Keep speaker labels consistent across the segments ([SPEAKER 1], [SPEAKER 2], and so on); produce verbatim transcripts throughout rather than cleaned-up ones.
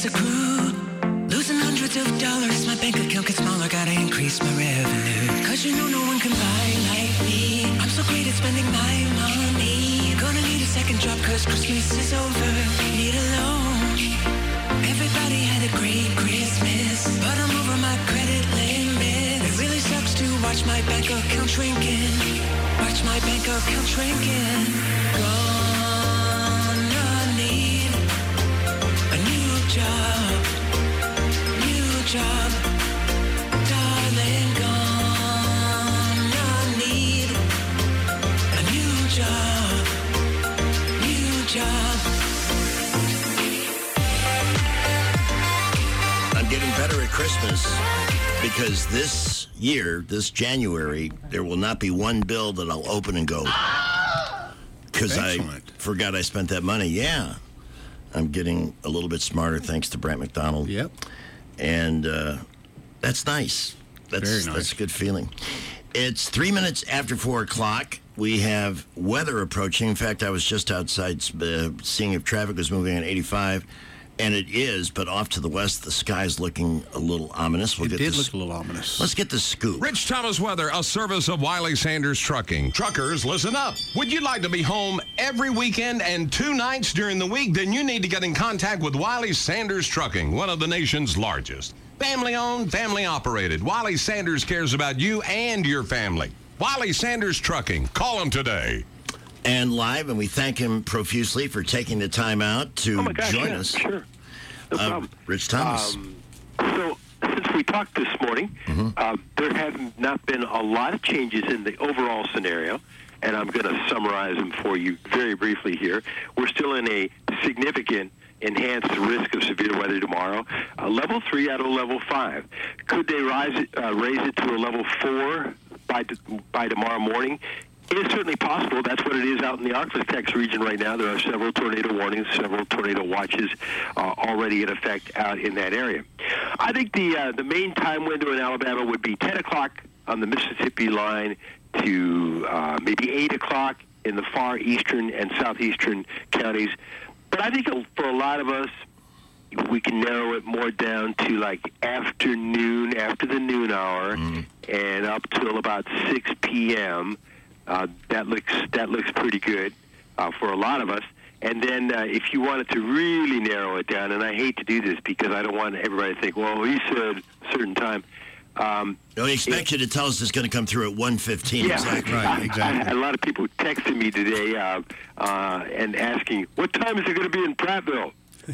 [SPEAKER 1] is accrued. Losing hundreds of dollars, my bank account gets smaller, gotta increase my revenue. Cause you know no one can buy like me. I'm so great at spending my money. Gonna need a second job cause Christmas is over. Need a loan. Everybody had a great Christmas, but I'm over my credit limit. It really sucks to watch my bank account shrinking. Watch my bank account shrinking. Gonna need a new job. Job, darling, gonna need a new job, new job.
[SPEAKER 2] I'm getting better at Christmas because this year, this January, there will not be one bill that I'll open and go, because I forgot I spent that money. Yeah, I'm getting a little bit smarter thanks to Brant McDonald.
[SPEAKER 3] Yep.
[SPEAKER 2] And uh, that's nice. That's,
[SPEAKER 3] Very nice.
[SPEAKER 2] That's a good feeling. It's three minutes after four o'clock. We have weather approaching. In fact, I was just outside uh, seeing if traffic was moving on eighty-five, and it is, but off to the west, the sky's looking a little ominous. We'll
[SPEAKER 3] it
[SPEAKER 2] get
[SPEAKER 3] did
[SPEAKER 2] the,
[SPEAKER 3] look a little ominous.
[SPEAKER 2] Let's get the scoop.
[SPEAKER 4] Rich Thomas weather, a service of Wiley Sanders Trucking. Truckers, listen up. Would you like to be home every weekend and two nights during the week? Then you need to get in contact with Wiley Sanders Trucking, one of the nation's largest. Family-owned, family-operated. Wiley Sanders cares about you and your family. Wiley Sanders Trucking. Call him today.
[SPEAKER 2] And live, and we thank him profusely for taking the time out to
[SPEAKER 5] oh my gosh,
[SPEAKER 2] join
[SPEAKER 5] yeah,
[SPEAKER 2] us.
[SPEAKER 5] Sure. No
[SPEAKER 2] uh,
[SPEAKER 5] problem.
[SPEAKER 2] Rich Thomas.
[SPEAKER 5] Um, so, since we talked this morning,
[SPEAKER 2] mm-hmm.
[SPEAKER 5] uh, there have not been a lot of changes in the overall scenario, and I'm going to summarize them for you very briefly here. We're still in a significant enhanced risk of severe weather tomorrow. Uh, level three out of level five. Could they rise it, uh, raise it to a level four by by tomorrow morning? It is certainly possible. That's what it is out in the Arklatex region right now. There are several tornado warnings, several tornado watches uh, already in effect out in that area. I think the uh, the main time window in Alabama would be ten o'clock on the Mississippi line to uh, maybe eight o'clock in the far eastern and southeastern counties. But I think for a lot of us, we can narrow it more down to like afternoon, after the noon hour, mm. and up till about six p.m. Uh, that looks that looks pretty good uh, for a lot of us. And then uh, if you wanted to really narrow it down, and I hate to do this because I don't want everybody to think, well, he said a certain time. Um,
[SPEAKER 2] no, he expects you to tell us it's going to come through at one fifteen.
[SPEAKER 5] Yeah,
[SPEAKER 2] exactly.
[SPEAKER 3] Right, exactly.
[SPEAKER 5] I, I, a lot of people texted me today uh, uh, and asking, what time is it going to be in Prattville?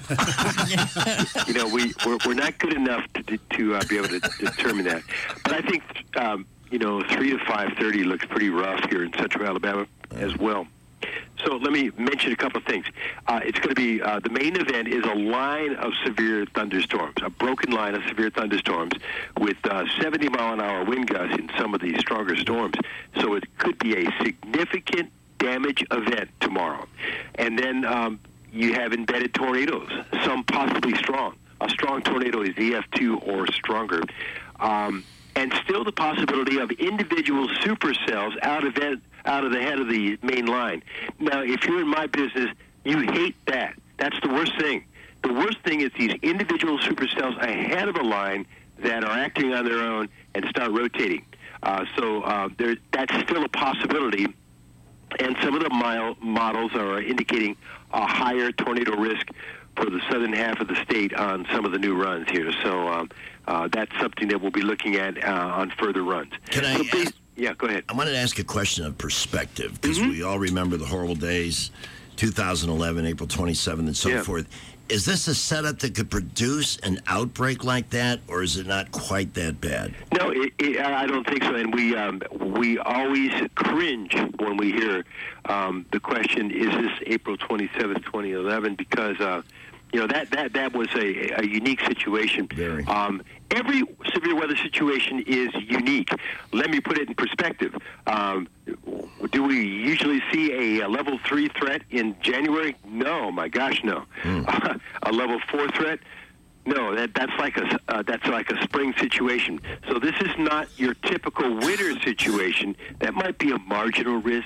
[SPEAKER 5] you know, we, we're, we're not good enough to, to uh, be able to determine that. But I think, um, you know, three to five thirty looks pretty rough here in central Alabama as well. So let me mention a couple of things. Uh, it's going to be, uh, the main event is a line of severe thunderstorms, a broken line of severe thunderstorms with uh, seventy mile an hour wind gusts in some of these stronger storms. So it could be a significant damage event tomorrow. And then um, you have embedded tornadoes, some possibly strong. A strong tornado is E F two or stronger. Um, and still the possibility of individual supercells out of it, out of the head of the main line. Now, if you're in my business, you hate that. That's the worst thing. The worst thing is these individual supercells ahead of the line that are acting on their own and start rotating. Uh, so uh, there, that's still a possibility. And some of the mile models are indicating a higher tornado risk for the southern half of the state on some of the new runs here. So um, uh, that's something that we'll be looking at uh, on further runs.
[SPEAKER 2] Can I
[SPEAKER 5] so
[SPEAKER 2] ask,
[SPEAKER 5] based, yeah, go ahead.
[SPEAKER 2] I wanted to ask a question of perspective, because
[SPEAKER 5] mm-hmm.
[SPEAKER 2] we all remember the horrible days, two thousand eleven, April twenty-seventh, and so
[SPEAKER 5] yeah.
[SPEAKER 2] forth. Is this a setup that could produce an outbreak like that, or is it not quite that bad?
[SPEAKER 5] No, it, it, I don't think so. And we um, we always cringe when we hear um, the question, is this April twenty-seventh, twenty eleven? Because, uh, you know, that, that, that was a, a unique situation.
[SPEAKER 2] Very.
[SPEAKER 5] Um, every severe weather situation is unique. Let me put it in perspective. Um, do we usually see a, a level three threat in January? No, my gosh, no. Mm. Uh, a level four threat? No, that that's like a uh, that's like a spring situation. So this is not your typical winter situation. That might be a marginal risk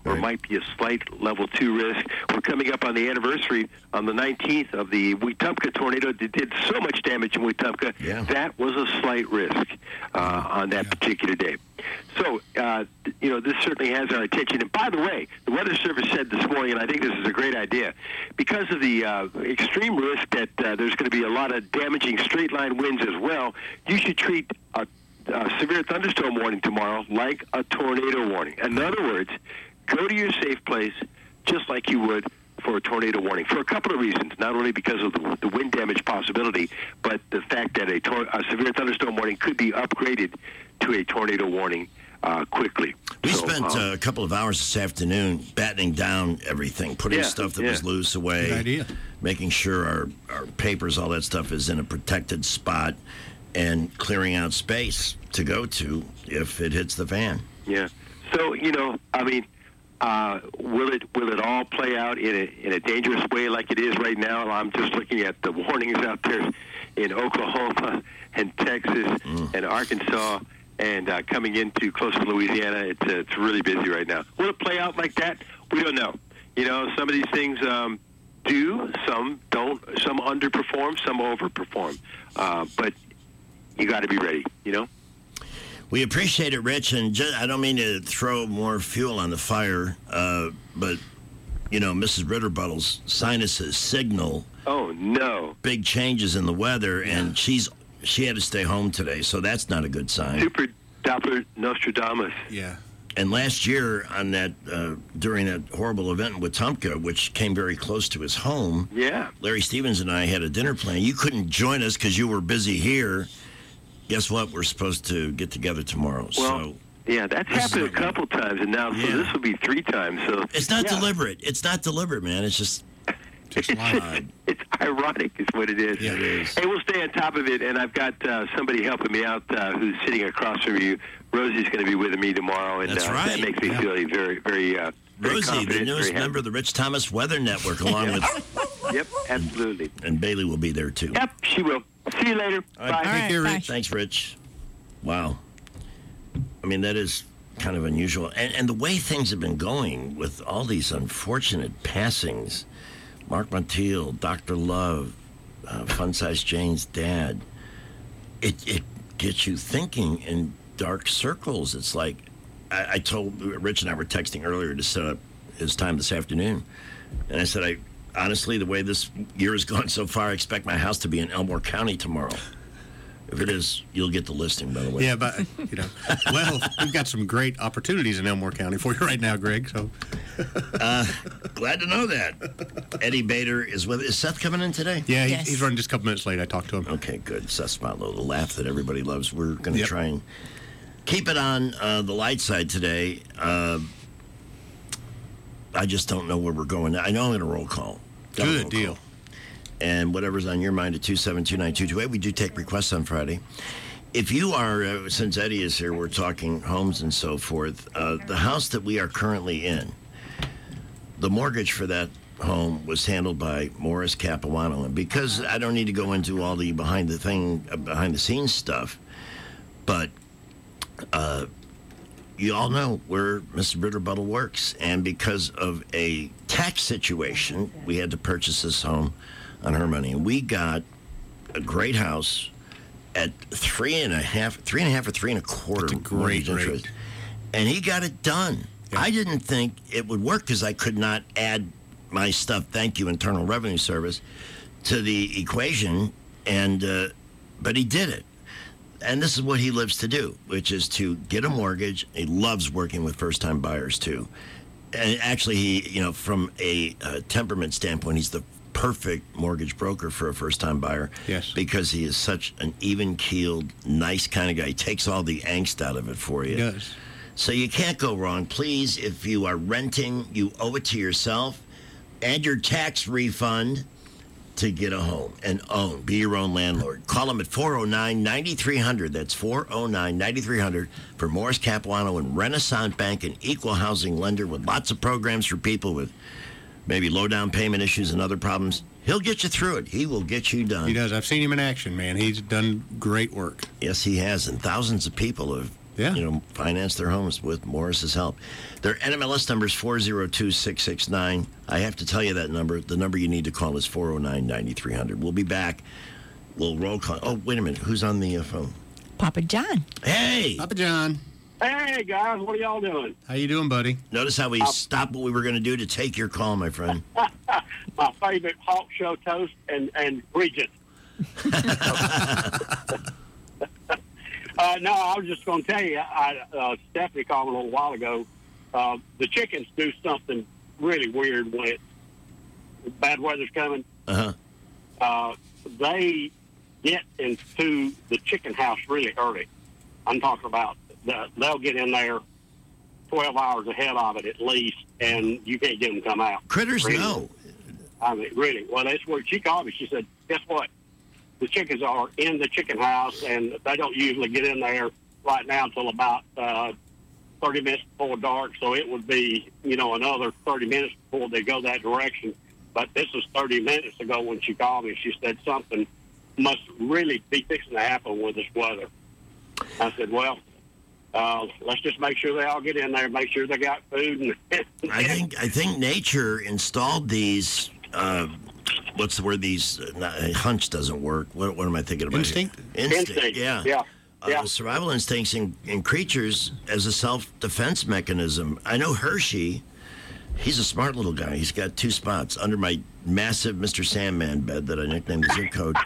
[SPEAKER 5] or
[SPEAKER 3] Right.
[SPEAKER 5] might be a slight level two risk. We're coming up on the anniversary on the nineteenth of the Wetumpka tornado that did so much damage in Wetumpka.
[SPEAKER 2] Yeah.
[SPEAKER 5] That was a slight risk uh, on that particular day. So, uh, you know, this certainly has our attention. And by the way, the Weather Service said this morning, and I think this is a great idea, because of the uh, extreme risk that uh, there's going to be a lot of damaging straight-line winds as well, you should treat a, a severe thunderstorm warning tomorrow like a tornado warning. In other words, go to your safe place just like you would for a tornado warning, for a couple of reasons, not only because of the, the wind damage possibility, but the fact that a, tor- a severe thunderstorm warning could be upgraded to a tornado warning uh, quickly.
[SPEAKER 2] We
[SPEAKER 5] So,
[SPEAKER 2] spent
[SPEAKER 5] um,
[SPEAKER 2] uh, a couple of hours this afternoon battening down everything, putting
[SPEAKER 5] Yeah,
[SPEAKER 2] stuff that
[SPEAKER 5] yeah.
[SPEAKER 2] was loose away,
[SPEAKER 3] Good idea.
[SPEAKER 2] making sure our, our papers, all that stuff is in a protected spot, and clearing out space to go to if it hits the fan.
[SPEAKER 5] Yeah. So, you know, I mean, uh, will it will it all play out in a in a dangerous way like it is right now? I'm just looking at the warnings out there in Oklahoma and Texas and Arkansas and uh, coming into close to Louisiana. It's uh, it's really busy right now. Will it play out like that? We don't know. You know, some of these things um, do, some don't, some underperform, some overperform. Uh, but you got to be ready. You know.
[SPEAKER 2] We appreciate it, Rich, and ju- I don't mean to throw more fuel on the fire, uh, but, you know, Missus Ritterbuttle's sinuses signal
[SPEAKER 5] Oh no.
[SPEAKER 2] big changes in the weather, and she's she had to stay home today, so that's not a good sign.
[SPEAKER 5] Super Doppler Nostradamus.
[SPEAKER 3] Yeah.
[SPEAKER 2] And last year, on that uh, during that horrible event in Wetumpka, which came very close to his home,
[SPEAKER 5] Yeah.
[SPEAKER 2] Larry Stevens and I had a dinner plan. You couldn't join us because you were busy here. Guess what? We're supposed to get together tomorrow.
[SPEAKER 5] Well,
[SPEAKER 2] so
[SPEAKER 5] yeah, that's
[SPEAKER 2] This is
[SPEAKER 5] happened a
[SPEAKER 2] not good.
[SPEAKER 5] couple times, and now
[SPEAKER 2] Yeah.
[SPEAKER 5] so this will be three times. So
[SPEAKER 2] it's not
[SPEAKER 5] yeah.
[SPEAKER 2] deliberate. It's not deliberate, man. It's just
[SPEAKER 3] Just
[SPEAKER 5] It's,
[SPEAKER 3] live.
[SPEAKER 5] it's ironic, is what it is.
[SPEAKER 3] Yeah, it
[SPEAKER 2] is.
[SPEAKER 5] Hey, we'll stay on top of it, and I've got uh, somebody helping me out uh, who's sitting across from you. Rosie's going to be with me tomorrow, and
[SPEAKER 2] That's
[SPEAKER 5] uh,
[SPEAKER 2] right.
[SPEAKER 5] that makes me
[SPEAKER 3] Yeah.
[SPEAKER 5] feel very, very, uh, very
[SPEAKER 2] Rosie, the
[SPEAKER 5] confident,
[SPEAKER 2] newest
[SPEAKER 5] very
[SPEAKER 2] member of the Rich Thomas Weather Network, along with
[SPEAKER 5] happy. Yep, absolutely.
[SPEAKER 2] and Bailey will be there too.
[SPEAKER 5] Yep, she will. See you later.
[SPEAKER 2] All right.
[SPEAKER 5] Bye.
[SPEAKER 6] All right,
[SPEAKER 3] care,
[SPEAKER 6] bye.
[SPEAKER 3] Rich.
[SPEAKER 2] Thanks, Rich. Wow. I mean, that is kind of unusual. And, and the way things have been going with all these unfortunate passings, Mark Montiel, Doctor Love, uh, Fun Size Jane's dad, it, it gets you thinking in dark circles. It's like, I, I told, Rich and I were texting earlier to set up his time this afternoon. And I said, I honestly, the way this year has gone so far, I expect my house to be in Elmore County tomorrow. If it is, you'll get the listing, by the way.
[SPEAKER 3] Yeah, but, you know, well, we've got some great opportunities in Elmore County for you right now, Greg. So,
[SPEAKER 2] Glad to know that. Eddie Bader is with. Is Seth coming in today?
[SPEAKER 3] yeah, he,
[SPEAKER 6] Yes.
[SPEAKER 3] he's running just a couple minutes late. I talked to him.
[SPEAKER 2] Okay, good. Seth Spotlow, the laugh that everybody loves. We're going to
[SPEAKER 3] Yep.
[SPEAKER 2] try and keep it on uh, the light side today. Uh, I just don't know where we're going. I know I'm going to roll call. Got a roll
[SPEAKER 3] Good deal.
[SPEAKER 2] call. And whatever's on your mind at two seven two nine two two eight. We do take requests on Friday. If you are, uh, since Eddie is here, we're talking homes and so forth. Uh, the house that we are currently in, the mortgage for that home was handled by Morris Capuano. And because I don't need to go into all the behind the thing, uh, behind the scenes stuff, but uh, you all know where Mister Ritterbuttle works. And because of a tax situation, we had to purchase this home on her money. And we got a great house at three and a half, three and a half or three and a quarter.
[SPEAKER 3] That's a great
[SPEAKER 2] mortgage
[SPEAKER 3] rate.
[SPEAKER 2] interest. And he got it done.
[SPEAKER 3] Yeah.
[SPEAKER 2] I didn't think it would work because I could not add my stuff, thank you, Internal Revenue Service, to the equation. And uh, but he did it. And this is what he lives to do, which is to get a mortgage. He loves working with first-time buyers, too. And actually, he, you know, from a uh, temperament standpoint, he's the perfect mortgage broker for a first-time buyer.
[SPEAKER 3] Yes.
[SPEAKER 2] Because he is such an even-keeled, nice kind of guy. He takes all the angst out of it for you.
[SPEAKER 3] He does.
[SPEAKER 2] So you can't go wrong. Please, if you are renting, you owe it to yourself. Add your tax refund to get a home and own. Be your own landlord. Call them at four oh nine, nine three hundred. That's four oh nine, nine three hundred for Morris Capuano and Renaissance Bank, an equal housing lender with lots of programs for people with maybe low down payment issues and other problems. He'll get you through it. He will get you done.
[SPEAKER 3] He does. I've seen him in action, man. He's done great work.
[SPEAKER 2] Yes, he has. And thousands of people have
[SPEAKER 3] Yeah.
[SPEAKER 2] you know, finance their homes with Morris's help. Their N M L S number is four oh two, six six nine. I have to tell you that number. The number you need to call is four oh nine, nine three hundred. We'll be back. We'll roll call. Oh, wait a minute. Who's on the uh, phone?
[SPEAKER 6] Papa John.
[SPEAKER 2] Hey!
[SPEAKER 3] Papa John.
[SPEAKER 7] Hey, guys. What are y'all doing?
[SPEAKER 3] How you doing, buddy?
[SPEAKER 2] Notice how we stopped what we were going to do to take your call, my friend.
[SPEAKER 7] My favorite Hawk Show toast and, and Regent. Uh, no, I was just going to tell you, I, uh, Stephanie called me a little while ago. Uh, the chickens do something really weird when it, bad weather's coming.
[SPEAKER 2] Uh-huh.
[SPEAKER 7] Uh, they get into the chicken house really early. I'm talking about the, they'll get in there twelve hours ahead of it at least, and you can't get them to come out.
[SPEAKER 2] Critters
[SPEAKER 7] really.
[SPEAKER 2] know.
[SPEAKER 7] I mean, really. Well, that's where she called me. She said, guess what? The chickens are in the chicken house, and they don't usually get in there right now until about uh, thirty minutes before dark. So it would be, you know, another thirty minutes before they go that direction. But this was thirty minutes ago when she called me. She said something must really be fixing to happen with this weather. I said, well, uh, let's just make sure they all get in there, make sure they got food. And
[SPEAKER 2] I think I think nature installed these. Uh, What's the word? These uh, not, hunch doesn't work. What, what am I thinking about?
[SPEAKER 3] Instinct?
[SPEAKER 2] Here? Instinct.
[SPEAKER 7] Instinct.
[SPEAKER 2] Yeah.
[SPEAKER 7] Yeah.
[SPEAKER 2] Uh,
[SPEAKER 7] Yeah.
[SPEAKER 2] survival instincts in, in creatures as a self-defense mechanism. I know Hershey. He's a smart little guy. He's got two spots under my massive Mister Sandman bed that I nicknamed the Zip Code.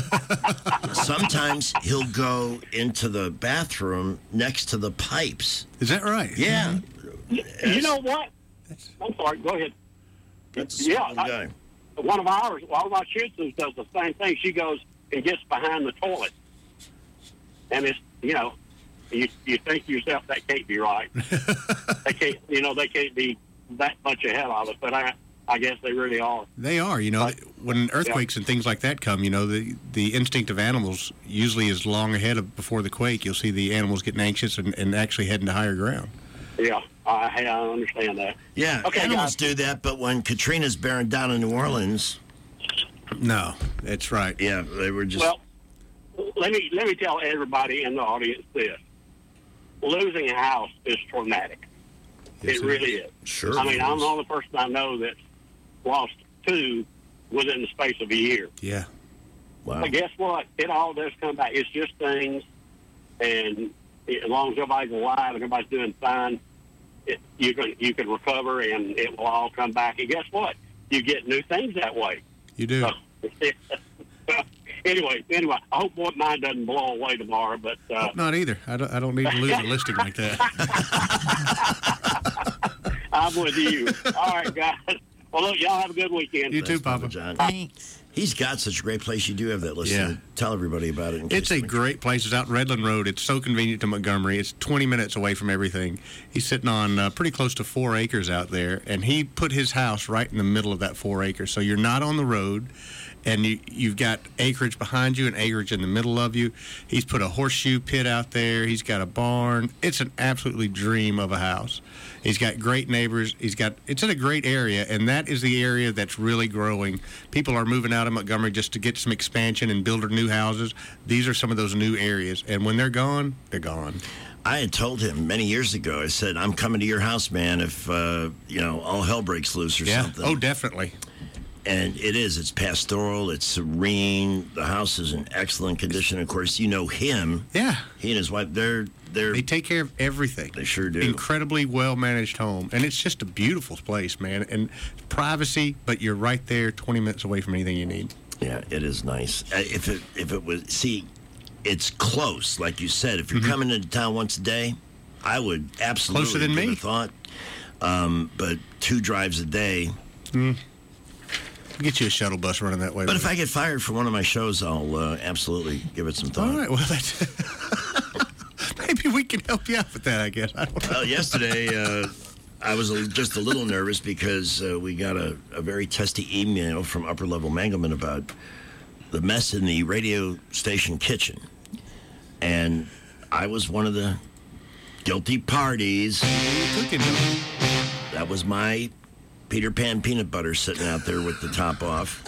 [SPEAKER 2] Sometimes he'll go into the bathroom next to the pipes.
[SPEAKER 3] Is that right?
[SPEAKER 2] Yeah.
[SPEAKER 7] You know what? I'm sorry. Go ahead.
[SPEAKER 2] That's a
[SPEAKER 7] Yeah,
[SPEAKER 2] smart little
[SPEAKER 7] I-
[SPEAKER 2] guy.
[SPEAKER 7] One of ours, one of our Shih Tzus does the same thing. She goes and gets behind the toilet. And it's, you know, you you think to yourself, that can't be right. They can't, you know, they can't be that much ahead of us, but I I guess they really are.
[SPEAKER 3] They are, you know, when earthquakes and things like that come, you know, the, the instinct of animals usually is long ahead of before the quake. You'll see the animals getting anxious and, and actually heading to higher ground.
[SPEAKER 7] Yeah, I, I understand that.
[SPEAKER 2] Yeah,
[SPEAKER 7] Okay,
[SPEAKER 2] animals
[SPEAKER 7] guys.
[SPEAKER 2] do that, but when Katrina's bearing down in New Orleans,
[SPEAKER 3] No, that's right.
[SPEAKER 2] yeah, they were just...
[SPEAKER 7] Well, let me let me tell everybody in the audience this: losing a house is traumatic.
[SPEAKER 3] Yes,
[SPEAKER 7] it
[SPEAKER 3] it
[SPEAKER 7] really
[SPEAKER 3] is.
[SPEAKER 7] is.
[SPEAKER 2] Sure
[SPEAKER 7] I mean,
[SPEAKER 2] it
[SPEAKER 7] I'm
[SPEAKER 2] is.
[SPEAKER 7] the only person I know that's lost two within the space of a year.
[SPEAKER 3] Yeah.
[SPEAKER 2] wow.
[SPEAKER 7] But guess what? It all does come back. It's just things, and it, as long as everybody's alive and everybody's doing fine, it, you can you can recover, and it will all come back. And guess what? You get new things that way.
[SPEAKER 3] You do.
[SPEAKER 7] So, anyway, anyway, I hope what mine doesn't blow away tomorrow. But uh,
[SPEAKER 3] Hope not either. I don't, I don't need to lose a listing like that.
[SPEAKER 7] I'm with you. All right, guys. Well, look, y'all have a good weekend.
[SPEAKER 3] You too, Papa.
[SPEAKER 2] John.
[SPEAKER 6] Thanks.
[SPEAKER 2] He's got such a great place. You do have that listing.
[SPEAKER 3] Yeah.
[SPEAKER 2] Tell everybody about it. In
[SPEAKER 3] It's
[SPEAKER 2] case
[SPEAKER 3] a
[SPEAKER 2] they-
[SPEAKER 3] great place. It's out Redland Road. It's so convenient to Montgomery. It's twenty minutes away from everything. He's sitting on uh, pretty close to four acres out there, and he put his house right in the middle of that four acres. So you're not on the road, and you, you've got acreage behind you and acreage in the middle of you. He's put a horseshoe pit out there. He's got a barn. It's an absolutely dream of a house. He's got great neighbors. He's got it's in a great area, and that is the area that's really growing. People are moving out of Montgomery just to get some expansion and build their new houses. These are some of those new areas, and when they're gone, they're gone.
[SPEAKER 2] I had told him many years ago, I said, I'm coming to your house, man, if, uh, you know, all hell breaks loose or something.
[SPEAKER 3] Oh, definitely.
[SPEAKER 2] And it is. It's pastoral. It's serene. The house is in excellent condition. Of course, you know him.
[SPEAKER 3] Yeah.
[SPEAKER 2] He and his wife, they're... they're
[SPEAKER 3] They take care of everything.
[SPEAKER 2] They sure do.
[SPEAKER 3] Incredibly well-managed home. And it's just a beautiful place, man. And privacy, but you're right there twenty minutes away from anything you need.
[SPEAKER 2] Yeah, it is nice. Uh, If it if it was... See, it's close, like you said. If you're
[SPEAKER 3] Mm-hmm.
[SPEAKER 2] coming into town once a day, I would absolutely
[SPEAKER 3] Closer than
[SPEAKER 2] give
[SPEAKER 3] me.
[SPEAKER 2] it a thought. Um, but two drives a day...
[SPEAKER 3] Get you a shuttle bus running that way.
[SPEAKER 2] But if I get fired for one of my shows, I'll uh, absolutely give it some thought.
[SPEAKER 3] All right, well, that's... Maybe we can help you out with that, I guess. I don't know.
[SPEAKER 2] Well, yesterday, uh, I was a, just a little nervous because uh, we got a, a very testy email from Upper Level Mangelman about the mess in the radio station kitchen. And I was one of the guilty parties.
[SPEAKER 3] Cooking, huh?
[SPEAKER 2] That was my Peter Pan peanut butter sitting out there with the top off.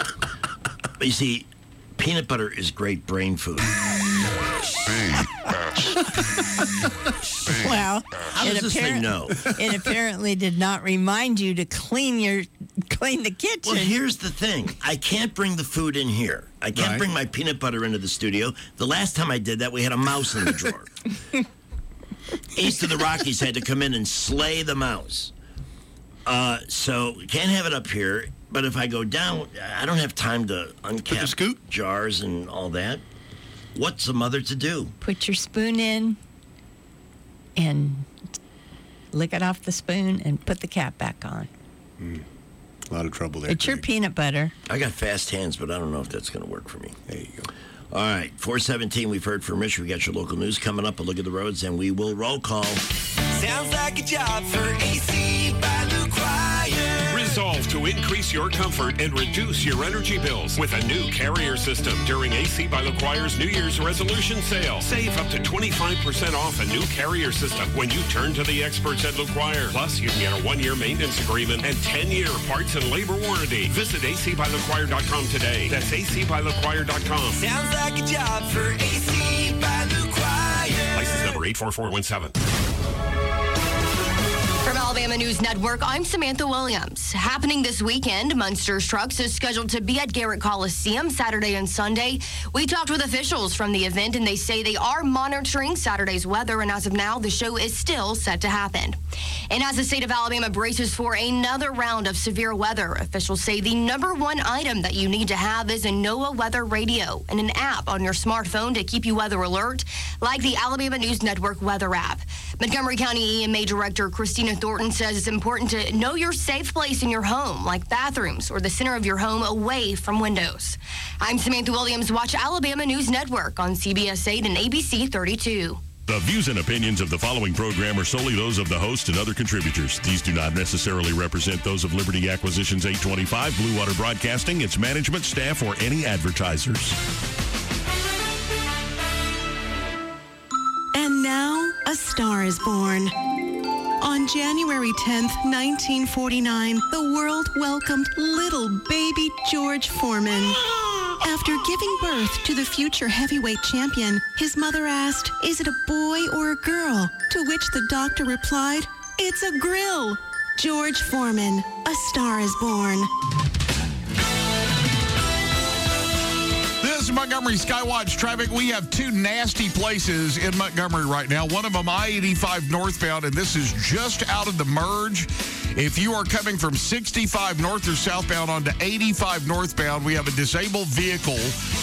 [SPEAKER 2] But you see, peanut butter is great brain food.
[SPEAKER 4] Hey, uh,
[SPEAKER 6] Well,
[SPEAKER 2] How does
[SPEAKER 6] it,
[SPEAKER 2] this thing
[SPEAKER 6] apparent-
[SPEAKER 2] know?
[SPEAKER 6] it apparently did not remind you to clean your clean the kitchen.
[SPEAKER 2] Well, here's the thing. I can't bring the food in here. I can't
[SPEAKER 3] Right.
[SPEAKER 2] bring my peanut butter into the studio. The last time I did that, we had a mouse in the drawer. East of the Rockies had to come in and slay the mouse. Uh, so can't have it up here. But if I go down, I don't have time to uncap
[SPEAKER 3] scoop?
[SPEAKER 2] jars and all that. What's a mother to do?
[SPEAKER 6] Put your spoon in and lick it off the spoon and put the cap back on.
[SPEAKER 3] A lot of trouble there.
[SPEAKER 6] It's your
[SPEAKER 3] Greg.
[SPEAKER 6] peanut butter.
[SPEAKER 2] I got fast hands, but I don't know if that's going to work for me.
[SPEAKER 3] There you go.
[SPEAKER 2] All right, four seventeen, we've heard from Rich. We got your local news coming up. A look at the roads, and we will roll call.
[SPEAKER 1] Sounds like a job for A C by LaCroix.
[SPEAKER 8] Resolve to increase your comfort and reduce your energy bills with a new carrier system during A C by LaCroix's New Year's resolution sale. Save up to twenty-five percent off a new carrier system when you turn to the experts at LaCroix. Plus, you can get a one-year maintenance agreement and ten-year parts and labor warranty. Visit A C by LaCroix dot com today. That's A C by LaCroix dot com.
[SPEAKER 1] Sounds like a job for A C by LaCroix.
[SPEAKER 8] License number eight four four one seven.
[SPEAKER 9] From Alabama News Network, I'm Samantha Williams. Happening this weekend, Munster's Trucks is scheduled to be at Garrett Coliseum Saturday and Sunday. We talked with officials from the event, and they say they are monitoring Saturday's weather, and as of now, the show is still set to happen. And as the state of Alabama braces for another round of severe weather, officials say the number one item that you need to have is a NOAA weather radio and an app on your smartphone to keep you weather alert, like the Alabama News Network weather app. Montgomery County E M A Director Christina Thornton says it's important to know your safe place in your home, like bathrooms or the center of your home away from windows. I'm Samantha Williams. Watch Alabama News Network on C B S eight and A B C thirty-two.
[SPEAKER 10] The views and opinions of the following program are solely those of the host and other contributors. These do not necessarily represent those of Liberty Acquisitions eight twenty-five, Blue Water Broadcasting, its management, staff, or any advertisers.
[SPEAKER 11] And now, a star is born. On January tenth, nineteen forty-nine, the world welcomed little baby George Foreman. After giving birth to the future heavyweight champion, his mother asked, "Is it a boy or a girl?" To which the doctor replied, "It's a grill." George Foreman, a star is born.
[SPEAKER 12] This is Montgomery Skywatch traffic. We have two nasty places in Montgomery right now. One of them I eighty-five northbound, and this is just out of the merge. If you are coming from sixty-five north or southbound onto eighty-five northbound, we have a disabled vehicle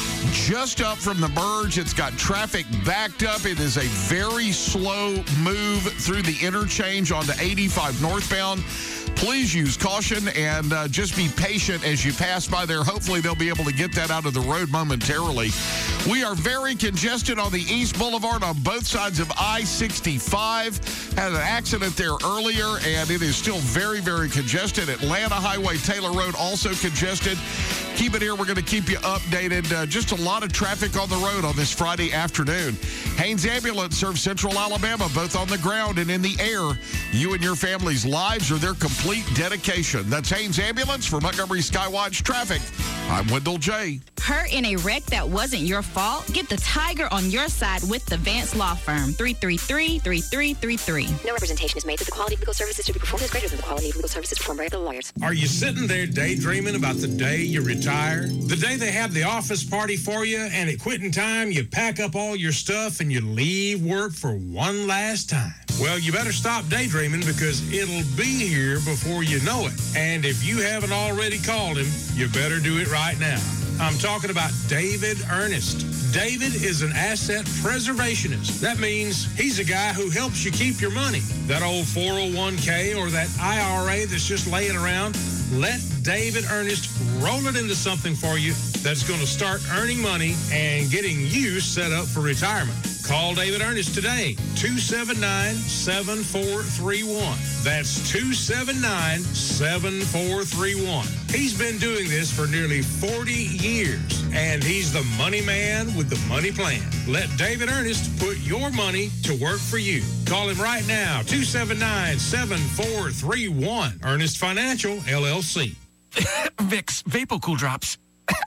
[SPEAKER 12] just up from the merge. It's got traffic backed up. It is a very slow move through the interchange onto eighty-five northbound. Please use caution and uh, just be patient as you pass by there. Hopefully they'll be able to get that out of the road momentarily. We are very congested on the East Boulevard on both sides of I sixty-five. Had an accident there earlier, and it is still very, very congested. Atlanta Highway, Taylor Road, also congested. Keep it here. We're going to keep you updated. Uh, just a lot of traffic on the road on this Friday afternoon. Haynes Ambulance serves Central Alabama, both on the ground and in the air. You and your family's lives are their complete dedication. That's Haynes Ambulance for Montgomery Skywatch Traffic. I'm Wendell J.
[SPEAKER 13] Hurt in a wreck that wasn't your fault? Get the tiger on your side with the Vance Law Firm. three three three, three three three three.
[SPEAKER 14] No representation is made that the quality of legal services to be performed is greater than the quality of legal services performed by other lawyers.
[SPEAKER 15] Are you sitting there daydreaming about the day you retire? The day they have the office party for you, and at quitting time, you pack up all your stuff and you leave work for one last time? Well, you better stop daydreaming, because it'll be here before you know it. And if you haven't already called him, you better do it right now. I'm talking about David Ernest. David is an asset preservationist. That means he's a guy who helps you keep your money. That old four oh one k or that I R A that's just laying around, let David Ernest roll it into something for you that's going to start earning money and getting you set up for retirement. Call David Ernest today, two seven nine, seven four three one. That's two seven nine, seven four three one. He's been doing this for nearly forty years, and he's the money man with the money plan. Let David Ernest put your money to work for you. Call him right now, two seven nine, seven four three one. Ernest Financial, L L C.
[SPEAKER 16] Vicks Vapor Cool Drops.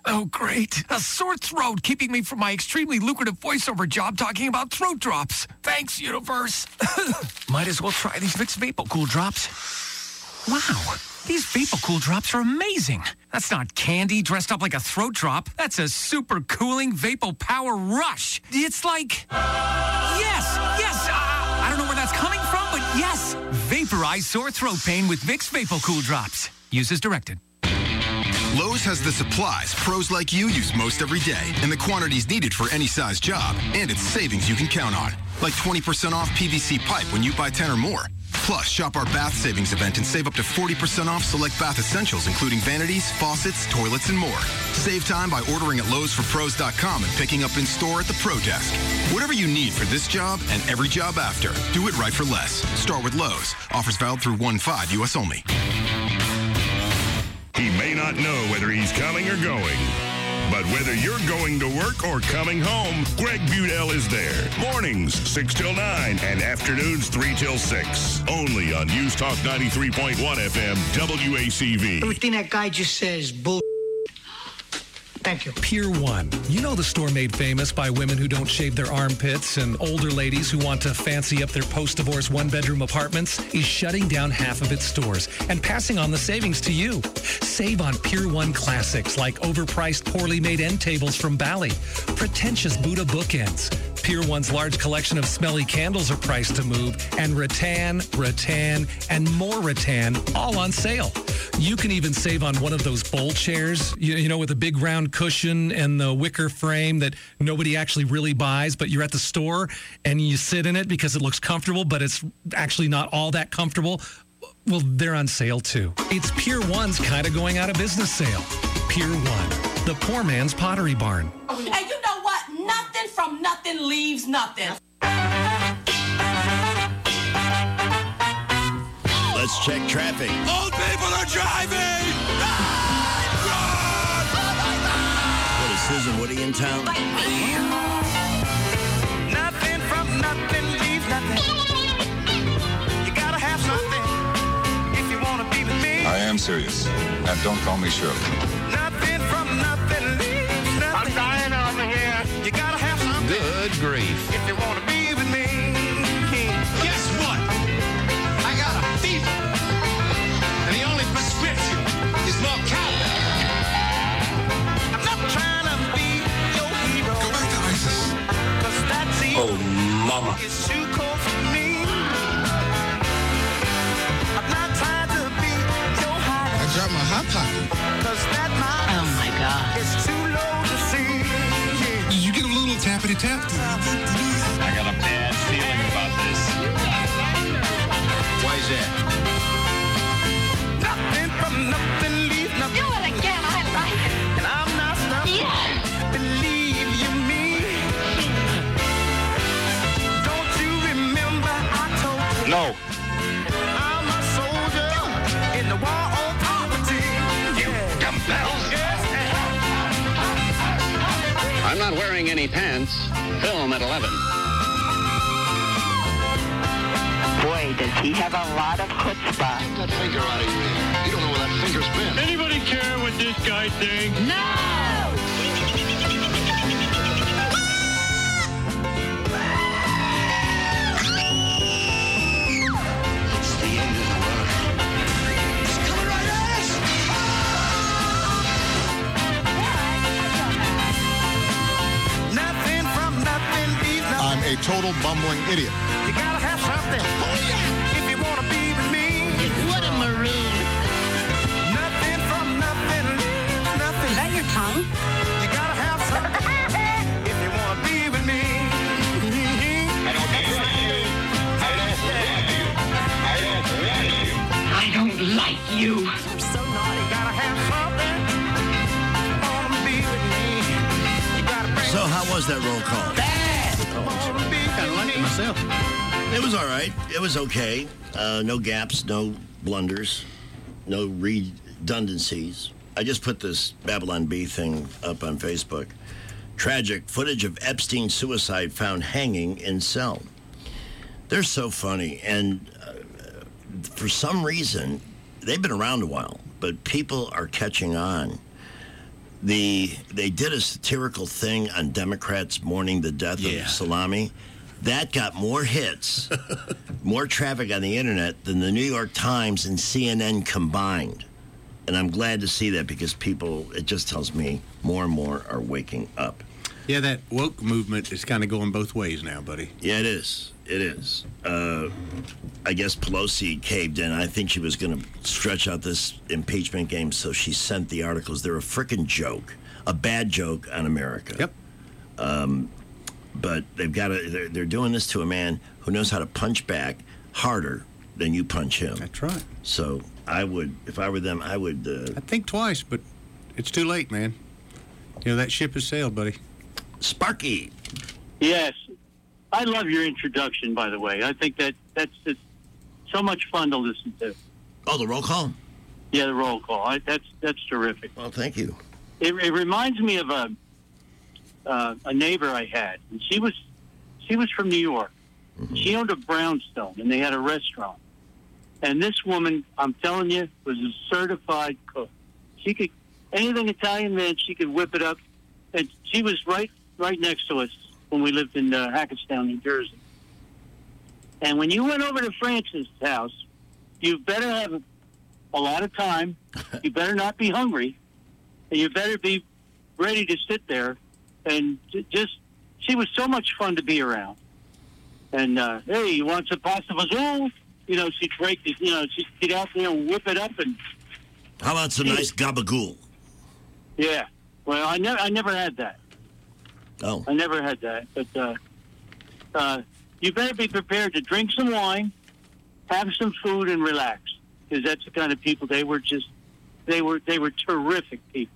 [SPEAKER 16] Oh, great. A sore throat keeping me from my extremely lucrative voiceover job talking about throat drops. Thanks, universe. Might as well try these Vicks VapoCool drops. Wow, these VapoCool drops are amazing. That's not candy dressed up like a throat drop. That's a super cooling Vapo Power Rush. It's like... Yes, yes, uh, I don't know where that's coming from, but yes. Vaporize sore throat pain with Vicks VapoCool drops. Use as directed.
[SPEAKER 17] Lowe's has the supplies pros like you use most every day and the quantities needed for any size job. And it's savings you can count on. Like twenty percent off P V C pipe when you buy ten or more. Plus, shop our bath savings event and save up to forty percent off select bath essentials, including vanities, faucets, toilets, and more. Save time by ordering at Lowe's For Pros dot com and picking up in store at the Pro Desk. Whatever you need for this job and every job after, do it right for less. Start with Lowe's. Offers valid through one five U S only.
[SPEAKER 10] He may not know whether he's coming or going, but whether you're going to work or coming home, Greg Budell is there. Mornings, six till nine, and afternoons, three till six. Only on News Talk ninety-three point one F M, W A C V.
[SPEAKER 18] Everything that guy just says, bull. Thank you.
[SPEAKER 19] Pier one. You know the store made famous by women who don't shave their armpits and older ladies who want to fancy up their post-divorce one-bedroom apartments is shutting down half of its stores and passing on the savings to you. Save on Pier one classics like overpriced, poorly made end tables from Bally, pretentious Buddha bookends. Pier one's large collection of smelly candles are priced to move, and rattan, rattan, and more rattan, all on sale. You can even save on one of those bowl chairs, you, you know, with a big round cushion and the wicker frame that nobody actually really buys, but you're at the store and you sit in it because it looks comfortable, but it's actually not all that comfortable. Well, they're on sale too. It's Pier one's kind of going out of business sale. Pier one, the poor man's Pottery Barn.
[SPEAKER 20] And you know what? Nothing from nothing leaves nothing.
[SPEAKER 2] Let's check traffic.
[SPEAKER 16] Old people are driving!
[SPEAKER 2] What is Susan Woody in town?
[SPEAKER 21] Nothing from nothing leaves nothing. You gotta have something if you wanna be with me.
[SPEAKER 22] I am serious. And don't call me Shirley.
[SPEAKER 21] Nothing from nothing leaves nothing. I'm dying over here. You gotta have something.
[SPEAKER 4] Good grief.
[SPEAKER 21] If you wanna be with me.
[SPEAKER 23] Guess what? I got a fever. And the only prescription is more cowbell.
[SPEAKER 21] I'm not trying to be your hero.
[SPEAKER 23] Go back to ISIS.
[SPEAKER 21] Cause that's easy.
[SPEAKER 23] Oh, mama.
[SPEAKER 21] It's too cold for me. I'm not trying to be your high.
[SPEAKER 23] I dropped my hot pocket.
[SPEAKER 21] Cause that my
[SPEAKER 20] Oh my God.
[SPEAKER 21] It's too low to see.
[SPEAKER 23] You get a little tappity tap.
[SPEAKER 22] I got a bad feeling about this.
[SPEAKER 23] Why is that?
[SPEAKER 21] Nothing from nothing leaves nothing.
[SPEAKER 20] Do it again, I like it.
[SPEAKER 21] And I'm not stopping.
[SPEAKER 20] Yes.
[SPEAKER 21] Believe you me. Don't you remember I told you?
[SPEAKER 22] No.
[SPEAKER 21] I'm a soldier in the war on poverty. You dumb
[SPEAKER 22] Yes.
[SPEAKER 24] I'm not wearing any pants. Film at eleven.
[SPEAKER 25] Boy, does he have a lot of chutzpah.
[SPEAKER 23] Get that finger out of your ear. You don't know where that finger's been.
[SPEAKER 21] Anybody care what this guy thinks?
[SPEAKER 20] No!
[SPEAKER 23] It's the end of the world. It's coming right at us.
[SPEAKER 21] Nothing from nothing leaves nothing.
[SPEAKER 26] I'm a total bumbling idiot.
[SPEAKER 21] You gotta have something. Oh, yeah. If you wanna be with me.
[SPEAKER 20] What a maroon.
[SPEAKER 21] Nothing from nothing leaves nothing.
[SPEAKER 20] Is that your tongue?
[SPEAKER 21] You gotta have something. If you wanna be with me.
[SPEAKER 22] I don't like you. I don't like you. I don't like you.
[SPEAKER 20] I don't like you.
[SPEAKER 21] You're so naughty. You gotta have something. If you wanna be with me. You gotta bring
[SPEAKER 2] So how was that roll call?
[SPEAKER 21] bad. Wanna be
[SPEAKER 3] Kind of liked it myself.
[SPEAKER 2] It was all right. It was okay. Uh, no gaps, no blunders, no redundancies. I just put this Babylon Bee thing up on Facebook. Tragic footage of Epstein suicide found hanging in cell. They're so funny, and uh, for some reason, they've been around a while, but people are catching on The they did a satirical thing on Democrats mourning the death
[SPEAKER 3] Yeah.
[SPEAKER 2] of Salami. That got more hits, more traffic on the internet than the New York Times and C N N combined. And I'm glad to see that because people, it just tells me more and more are waking up.
[SPEAKER 3] Yeah, that woke movement is kind of going both ways now, buddy.
[SPEAKER 2] Yeah, it is. It is. Uh, I guess Pelosi caved in. I think she was going to stretch out this impeachment game, so she sent the articles. They're a frickin' joke, a bad joke on America.
[SPEAKER 3] Yep.
[SPEAKER 2] Um, but they've got to. They're, they're doing this to a man who knows how to punch back harder than you punch him.
[SPEAKER 3] That's right.
[SPEAKER 2] So I would, if I were them, I would. Uh,
[SPEAKER 3] I'd think twice, but it's too late, man. You know that ship has sailed, buddy.
[SPEAKER 2] Sparky.
[SPEAKER 1] Yes. I love your introduction, by the way. I think that that's just so much fun to listen to.
[SPEAKER 2] Oh, the roll call?
[SPEAKER 1] Yeah, the roll call. I, that's that's terrific.
[SPEAKER 2] Well, thank you.
[SPEAKER 1] It, it reminds me of a uh, a neighbor I had, and she was she was from New York. Mm-hmm. She owned a brownstone, and they had a restaurant. And this woman, I'm telling you, was a certified cook. She could anything Italian, man, she could whip it up. And she was right right next to us when we lived in uh, Hackettstown, New Jersey. And when you went over to Francis' house, you better have a, a lot of time. You better not be hungry. And you better be ready to sit there. And j- just, she was so much fun to be around. And, uh, hey, you want some pasta fazool? You know, she'd break it, you know, she'd get out there and whip it up. And
[SPEAKER 2] how about some nice gabagool?
[SPEAKER 1] Yeah. Well, I, ne- I never had that.
[SPEAKER 2] Oh.
[SPEAKER 1] I never had that. But uh, uh, you better be prepared to drink some wine, have some food, and relax. Because that's the kind of people they were just, they were they were terrific people.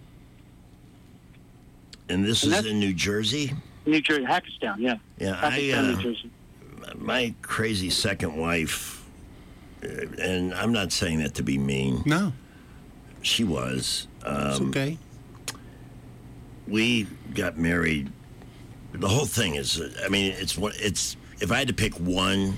[SPEAKER 2] And this
[SPEAKER 1] And
[SPEAKER 2] is
[SPEAKER 1] that's-
[SPEAKER 2] in New Jersey?
[SPEAKER 1] New Jersey, Hackettstown, yeah.
[SPEAKER 2] Yeah, I,
[SPEAKER 1] Hackettstown,
[SPEAKER 2] uh,
[SPEAKER 1] New Jersey.
[SPEAKER 2] my crazy second wife, uh, and I'm not saying that to be mean.
[SPEAKER 3] No.
[SPEAKER 2] She was. Um,
[SPEAKER 3] It's okay.
[SPEAKER 2] We got married. The whole thing is, uh, I mean, it's one. It's if I had to pick one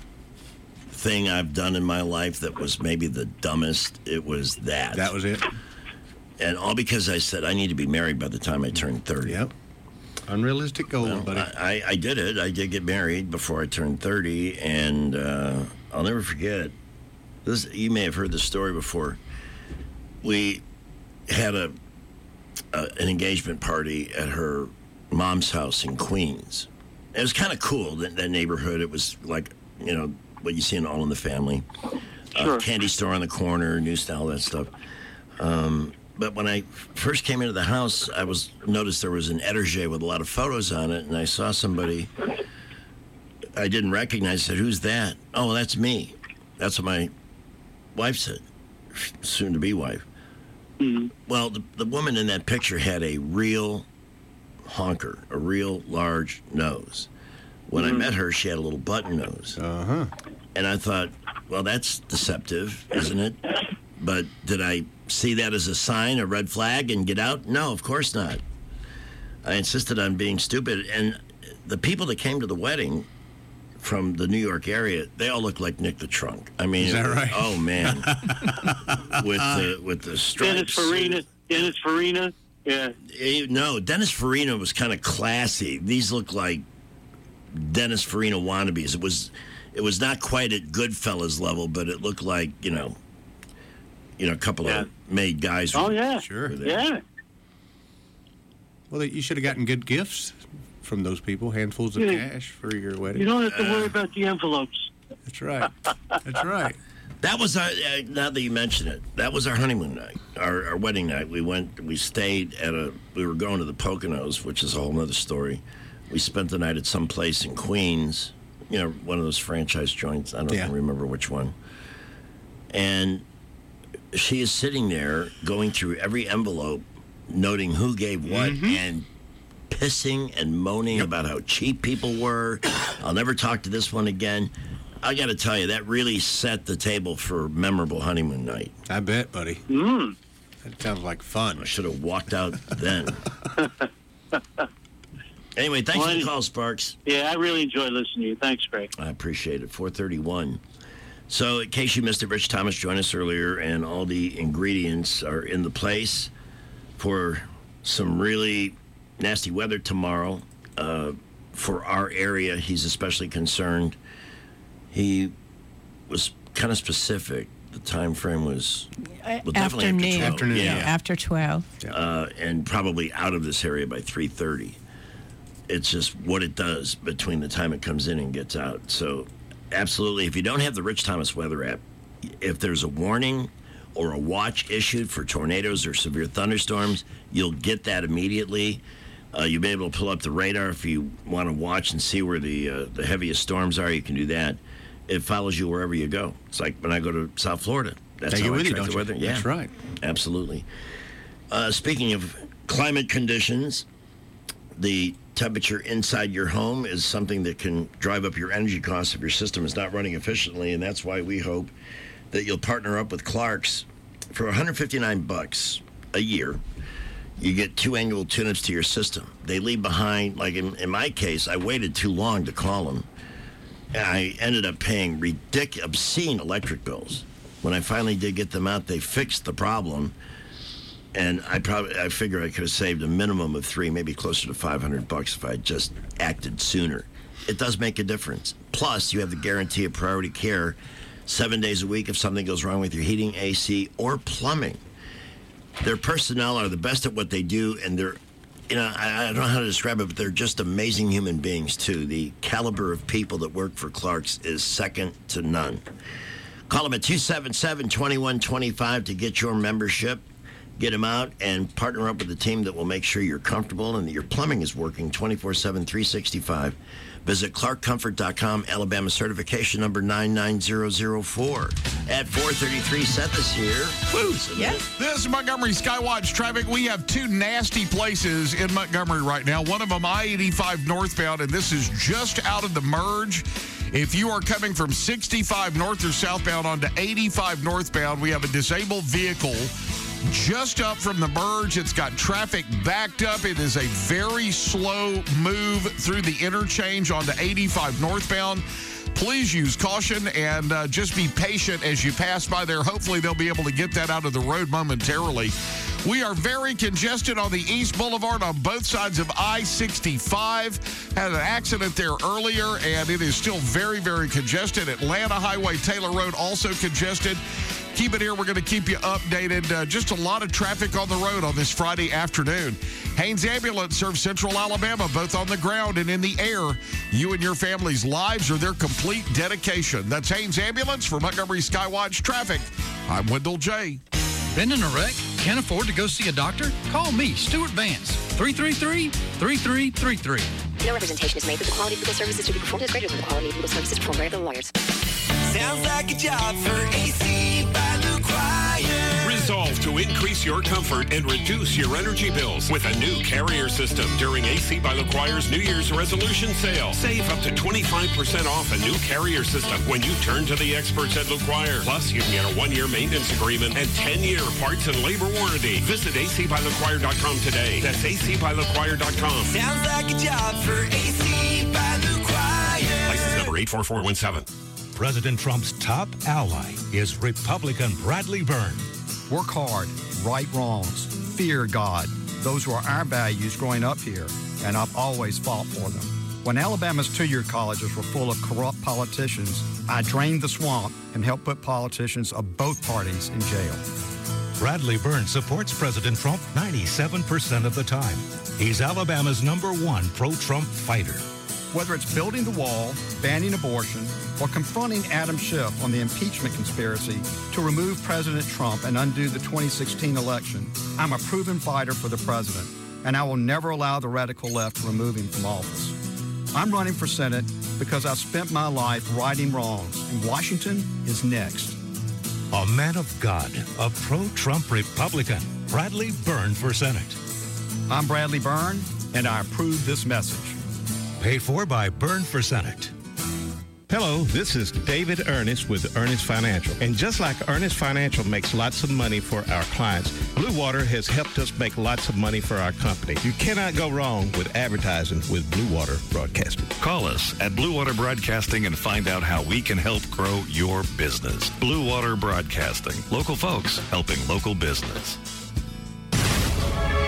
[SPEAKER 2] thing I've done in my life that was maybe the dumbest, it was that.
[SPEAKER 3] That was it.
[SPEAKER 2] And all because I said I need to be married by the time I turned thirty.
[SPEAKER 3] Yep. Unrealistic goal,
[SPEAKER 2] Well,
[SPEAKER 3] buddy.
[SPEAKER 2] I, I did it. I did get married before I turned thirty, and uh, I'll never forget. This you may have heard the story before. We had a, a an engagement party at her mom's house in Queens. It was kind of cool, that, that neighborhood. It was like, you know, what you see in All in the Family.
[SPEAKER 1] Sure.
[SPEAKER 2] Uh, candy store on the corner, new style, that stuff. Um, but when I first came into the house, I was noticed there was an etagere with a lot of photos on it, and I saw somebody I didn't recognize. I said, "Who's that?" "Oh, that's me." That's what my wife said, soon-to-be wife.
[SPEAKER 1] Mm-hmm.
[SPEAKER 2] Well, the, the woman in that picture had a real honker, a real large nose. When
[SPEAKER 1] Mm-hmm.
[SPEAKER 2] I met her, she had a little button nose.
[SPEAKER 3] Uh-huh.
[SPEAKER 2] And I thought, well, that's deceptive, isn't it? But did I see that as a sign, a red flag, and get out? No, of course not. I insisted on being stupid. And the people that came to the wedding from the New York area, they all looked like Nick the Trunk. I mean,
[SPEAKER 3] Is that right?
[SPEAKER 2] Oh, man. with the with the stripes.
[SPEAKER 1] Dennis Farina. Dennis Farina. Yeah.
[SPEAKER 2] Eh, No, Dennis Farina was kind of classy. These look like Dennis Farina wannabes. It was, it was not quite at Goodfellas level, but it looked like, you know, you know, a couple
[SPEAKER 1] Yeah.
[SPEAKER 2] of made guys.
[SPEAKER 1] Oh,
[SPEAKER 2] were-
[SPEAKER 1] yeah.
[SPEAKER 3] Sure.
[SPEAKER 2] were there.
[SPEAKER 1] Yeah.
[SPEAKER 3] Well, you should have gotten good gifts from those people, handfuls of
[SPEAKER 1] Yeah.
[SPEAKER 3] cash for your wedding.
[SPEAKER 1] You don't have to
[SPEAKER 2] Uh,
[SPEAKER 1] worry about the envelopes.
[SPEAKER 3] That's right. That's right.
[SPEAKER 2] That was our. Uh, now that you mention it, that was our honeymoon night, our, our wedding night. We went. We stayed at a. We were going to the Poconos, which is a whole other story. We spent the night at some place in Queens. You know, one of those franchise joints. I don't
[SPEAKER 3] Yeah.
[SPEAKER 2] even remember which one. And she is sitting there going through every envelope, noting who gave what, and pissing and moaning about how cheap people were. I'll never talk to this one again. I got to tell you, that really set the table for memorable honeymoon night.
[SPEAKER 3] I bet, buddy.
[SPEAKER 1] Mm.
[SPEAKER 3] That sounds like fun.
[SPEAKER 2] I should have walked out then. Anyway, thanks
[SPEAKER 1] Well,
[SPEAKER 2] for the
[SPEAKER 1] I-
[SPEAKER 2] call, Sparks.
[SPEAKER 1] Yeah, I really enjoy listening to you. Thanks, Greg.
[SPEAKER 2] I appreciate it. four thirty-one. So, in case you missed it, Rich Thomas joined us earlier, and all the ingredients are in the place for some really nasty weather tomorrow. Uh, for our area, he's especially concerned. He was kind of specific. The time frame was well, definitely
[SPEAKER 5] afternoon.
[SPEAKER 2] after twelve.
[SPEAKER 5] Yeah.
[SPEAKER 2] Yeah.
[SPEAKER 5] After twelve.
[SPEAKER 2] Uh, and probably out of this area by three thirty. It's just what it does between the time it comes in and gets out. So, absolutely, if you don't have the Rich Thomas weather app, if there's a warning or a watch issued for tornadoes or severe thunderstorms, you'll get that immediately. Uh, you'll be able to pull up the radar if you want to watch and see where the uh, the heaviest storms are. You can do that. It follows you wherever you go. It's like when I go to South Florida. That's
[SPEAKER 3] Take
[SPEAKER 2] how
[SPEAKER 3] it
[SPEAKER 2] I
[SPEAKER 3] with you,
[SPEAKER 2] track
[SPEAKER 3] don't
[SPEAKER 2] the
[SPEAKER 3] you?
[SPEAKER 2] weather. Yeah,
[SPEAKER 3] That's right.
[SPEAKER 2] Absolutely. Uh, speaking of climate conditions, the temperature inside your home is something that can drive up your energy costs if your system is not running efficiently, and that's why we hope that you'll partner up with Clark's for one hundred fifty-nine bucks a year. You get two annual tune-ups to your system. They leave behind, like in, in my case, I waited too long to call them. And I ended up paying ridiculous, obscene electric bills. When I finally did get them out, they fixed the problem. And I probably, I figure I could have saved a minimum of three, maybe closer to five hundred bucks if I had just acted sooner. It does make a difference. Plus, you have the guarantee of priority care seven days a week if something goes wrong with your heating, A C, or plumbing. Their personnel are the best at what they do, and they're, you know, I, I don't know how to describe it, but they're just amazing human beings, too. The caliber of people that work for Clark's is second to none. Call them at two seven seven, two one two five to get your membership. Get them out and partner up with a team that will make sure you're comfortable and that your plumbing is working twenty-four seven, three sixty-five. Visit clark comfort dot com, Alabama certification number nine nine zero zero four. At four thirty-three, set this here. Woo!
[SPEAKER 5] Yeah.
[SPEAKER 12] This is Montgomery Skywatch traffic. We have two nasty places in Montgomery right now. One of them I eighty-five northbound, and this is just out of the merge. If you are coming from sixty-five north or southbound onto eighty-five northbound, we have a disabled vehicle just up from the merge. It's got traffic backed up. It is a very slow move through the interchange onto eighty-five northbound. Please use caution and uh, just be patient as you pass by there. Hopefully they'll be able to get that out of the road momentarily. We are very congested on the East Boulevard on both sides of I sixty-five. Had an accident there earlier, and it is still very, very congested. Atlanta Highway, Taylor Road, also congested. Keep it here. We're going to keep you updated. Uh, just a lot of traffic on the road on this Friday afternoon. Haynes Ambulance serves Central Alabama, both on the ground and in the air. You and your family's lives are their complete dedication. That's Haynes Ambulance for Montgomery Skywatch Traffic. I'm Wendell J.
[SPEAKER 6] Been in a wreck? Can't afford to go see a doctor? Call me, Stuart Vance. three three three, three three three three.
[SPEAKER 14] No representation is made that the quality of legal services to be performed is greater than the quality of legal services performed by other lawyers.
[SPEAKER 21] Sounds like a job for A C by LaCroix.
[SPEAKER 7] Resolve to increase your comfort and reduce your energy bills with a new carrier system during A C by LaCroix's New Year's resolution sale. Save up to twenty-five percent off a new carrier system when you turn to the experts at LaCroix. Plus, you can get a one-year maintenance agreement and ten-year parts and labor warranty. Visit A C by LaCroix dot com today. That's A C by LaCroix dot com.
[SPEAKER 21] Sounds like a job for A C by LaCroix.
[SPEAKER 7] License number eight four four one seven.
[SPEAKER 8] President Trump's top ally is Republican Bradley Byrne.
[SPEAKER 9] Work hard, right wrongs, fear God. Those were our values growing up here, and I've always fought for them. When Alabama's two-year colleges were full of corrupt politicians, I drained the swamp and helped put politicians of both parties in jail.
[SPEAKER 8] Bradley Byrne supports President Trump ninety-seven percent of the time. He's Alabama's number one pro-Trump fighter.
[SPEAKER 9] Whether it's building the wall, banning abortion, or confronting Adam Schiff on the impeachment conspiracy to remove President Trump and undo the twenty sixteen election, I'm a proven fighter for the president, and I will never allow the radical left to remove him from office. I'm running for Senate because I've spent my life righting wrongs, and Washington is next.
[SPEAKER 8] A man of God, a pro-Trump Republican, Bradley Byrne for Senate.
[SPEAKER 9] I'm Bradley Byrne, and I approve this message.
[SPEAKER 8] Paid for by Byrne for Senate.
[SPEAKER 26] Hello, this is David Ernest with Ernest Financial. And just like Ernest Financial makes lots of money for our clients, Blue Water has helped us make lots of money for our company. You cannot go wrong with advertising with Blue Water Broadcasting.
[SPEAKER 27] Call us at Blue Water Broadcasting and find out how we can help grow your business. Blue Water Broadcasting. Local folks helping local business.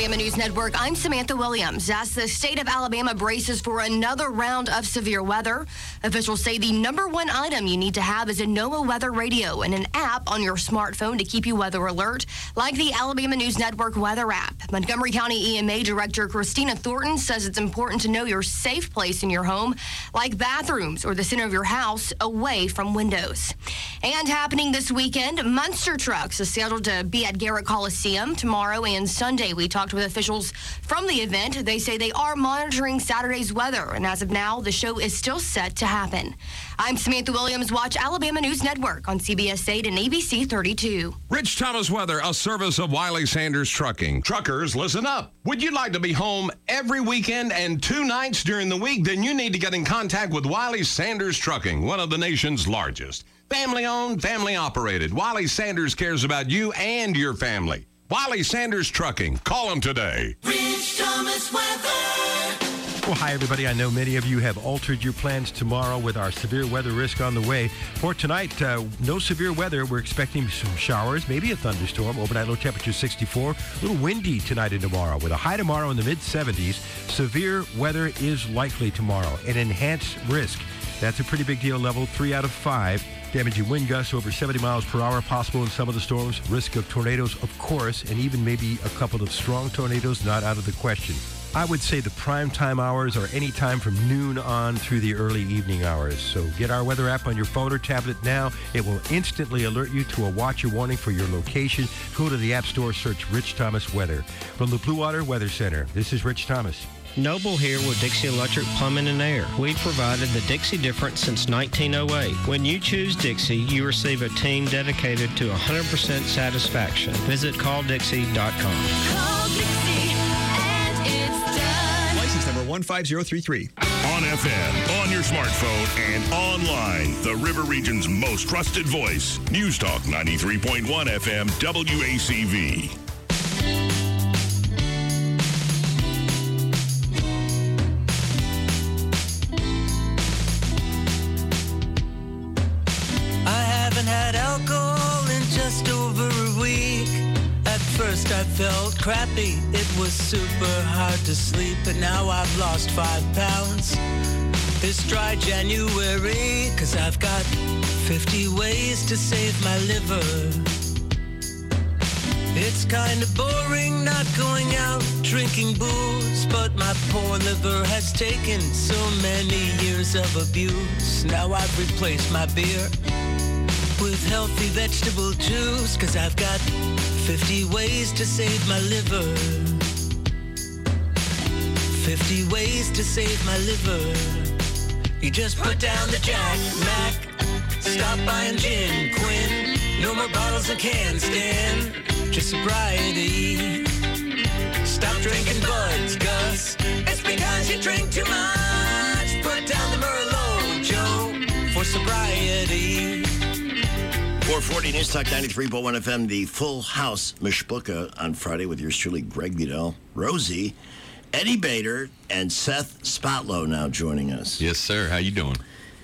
[SPEAKER 5] Alabama News Network, I'm Samantha Williams. As the state of Alabama braces for another round of severe weather, officials say the number one item you need to have is a NOAA weather radio and an app on your smartphone to keep you weather alert, like the Alabama News Network weather app. Montgomery County E M A Director Christina Thornton says it's important to know your safe place in your home, like bathrooms or the center of your house, away from windows. And happening this weekend, Munster Trucks is scheduled to be at Garrett Coliseum tomorrow and Sunday. We talked with officials from the event. They say they are monitoring Saturday's weather, and as of now, the show is still set to happen. I'm Samantha Williams. Watch Alabama News Network on C B S eight and A B C thirty-two.
[SPEAKER 4] Rich Thomas Weather, a service of Wiley Sanders Trucking. Truckers, listen up. Would you like to be home every weekend and two nights during the week? Then you need to get in contact with Wiley Sanders Trucking, one of the nation's largest. Family-owned, family-operated. Wiley Sanders cares about you and your family. Wiley Sanders Trucking. Call them today.
[SPEAKER 21] Rich Thomas Weather.
[SPEAKER 10] Well, hi, everybody. I know many of you have altered your plans tomorrow with our severe weather risk on the way. For tonight, uh, no severe weather. We're expecting some showers, maybe a thunderstorm. Overnight low temperature sixty-four. A little windy tonight and tomorrow with a high tomorrow in the mid seventies. Severe weather is likely tomorrow. An enhanced risk. That's a pretty big deal, level three out of five. Damaging wind gusts over seventy miles per hour possible in some of the storms. Risk of tornadoes, of course, and even maybe a couple of strong tornadoes not out of the question. I would say the prime time hours are any time from noon on through the early evening hours. So get our weather app on your phone or tablet now. It will instantly alert you to a watch or warning for your location. Go to the App Store, search Rich Thomas Weather. From the Blue Water Weather Center, this is Rich Thomas.
[SPEAKER 11] Noble here with Dixie Electric Plumbing and Air. We've provided the Dixie difference since nineteen oh eight. When you choose Dixie, you receive a team dedicated to one hundred percent satisfaction. Visit call dixie dot com.
[SPEAKER 21] Call Dixie and it's done.
[SPEAKER 13] License number one five zero three three.
[SPEAKER 15] On F M, on your smartphone, and online. The River Region's most trusted voice. News Talk ninety-three point one F M W A C V.
[SPEAKER 21] Had alcohol in just over a week. At first I felt crappy, it was super hard to sleep, but now I've lost five pounds this dry January, cause I've got fifty ways to save my liver. It's kinda boring not going out drinking booze, but my poor liver has taken so many years of abuse. Now I've replaced my beer with healthy vegetable juice, cause I've got fifty ways to save my liver. fifty ways to save my liver. You just put down the Jack Mac, stop buying gin, Quinn. No more bottles and cans, Stan. Just sobriety. Stop drinking Buds, Gus. It's because you drink too much. Put down the Merlot, Joe, for sobriety.
[SPEAKER 2] four forty News Talk ninety-three point one F M, the Full House Mishpucha on Friday with yours truly, Greg Budell, Rosie, Eddie Bader, and Seth Spotlow now joining us.
[SPEAKER 17] Yes, sir. How you doing?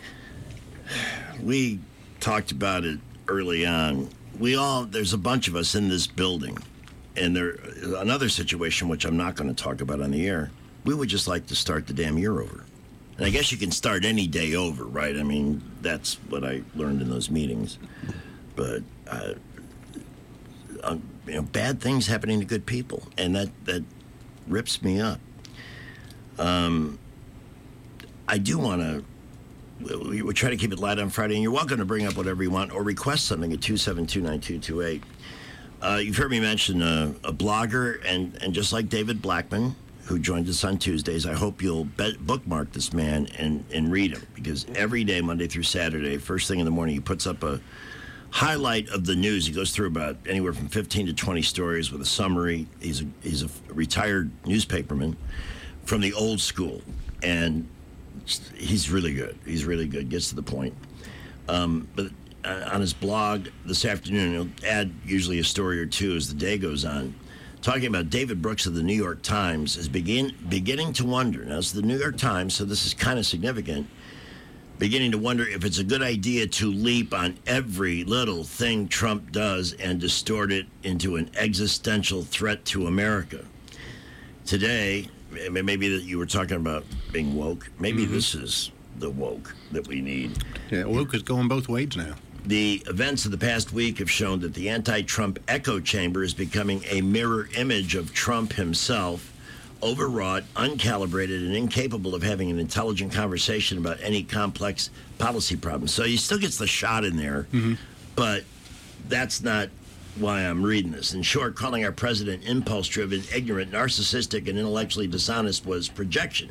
[SPEAKER 2] We talked about it early on. We all, there's a bunch of us in this building, and there another situation which I'm not going to talk about on the air. We would just like to start the damn year over. And I guess you can start any day over, right? I mean, that's what I learned in those meetings. But uh, um, you know, bad things happening to good people, and that that rips me up. Um, I do want to. We, we try to keep it light on Friday, and you're welcome to bring up whatever you want or request something at two seven two, nine two two eight. Uh, you've heard me mention a, a blogger, and, and just like David Blackman, who joined us on Tuesdays, I hope you'll be- bookmark this man and, and read him, because every day, Monday through Saturday, first thing in the morning, he puts up a highlight of the news. He goes through about anywhere from fifteen to twenty stories with a summary. He's a, he's a retired newspaperman from the old school, and he's really good. He's really good, gets to the point. Um, but uh, on his blog this afternoon, he'll add usually a story or two as the day goes on, talking about David Brooks of the New York Times is begin beginning to wonder. Now, it's the New York Times, so this is kind of significant, beginning to wonder if it's a good idea to leap on every little thing Trump does and distort it into an existential threat to America. today, maybe that you were talking about being woke. Maybe
[SPEAKER 3] Mm-hmm.
[SPEAKER 2] this is the woke that we need.
[SPEAKER 3] Yeah, woke is going both ways now.
[SPEAKER 2] The events of the past week have shown that the anti-Trump echo chamber is becoming a mirror image of Trump himself, overwrought, uncalibrated, and incapable of having an intelligent conversation about any complex policy problems. So he still gets the shot in there,
[SPEAKER 3] Mm-hmm.
[SPEAKER 2] but that's not why I'm reading this. In short, calling our president impulse-driven, ignorant, narcissistic, and intellectually dishonest was projection.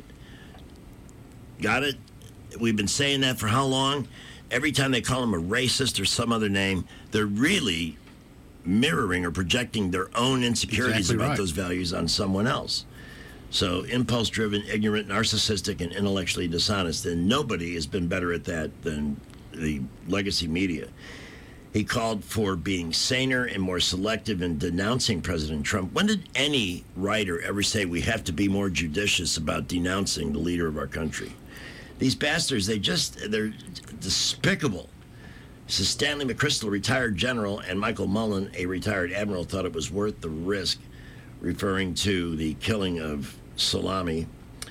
[SPEAKER 2] Got it? We've been saying that for how long? Every time they call him a racist or some other name, they're really mirroring or projecting their own insecurities
[SPEAKER 3] Exactly
[SPEAKER 2] about
[SPEAKER 3] right.
[SPEAKER 2] those values on someone else. So impulse-driven, ignorant, narcissistic, and intellectually dishonest. And nobody has been better at that than the legacy media. He called for being saner and more selective in denouncing President Trump. When did any writer ever say we have to be more judicious about denouncing the leader of our country? These bastards, they just, they're despicable. So Stanley McChrystal, a retired general, and Michael Mullen, a retired admiral, thought it was worth the risk, referring to the killing of Salami.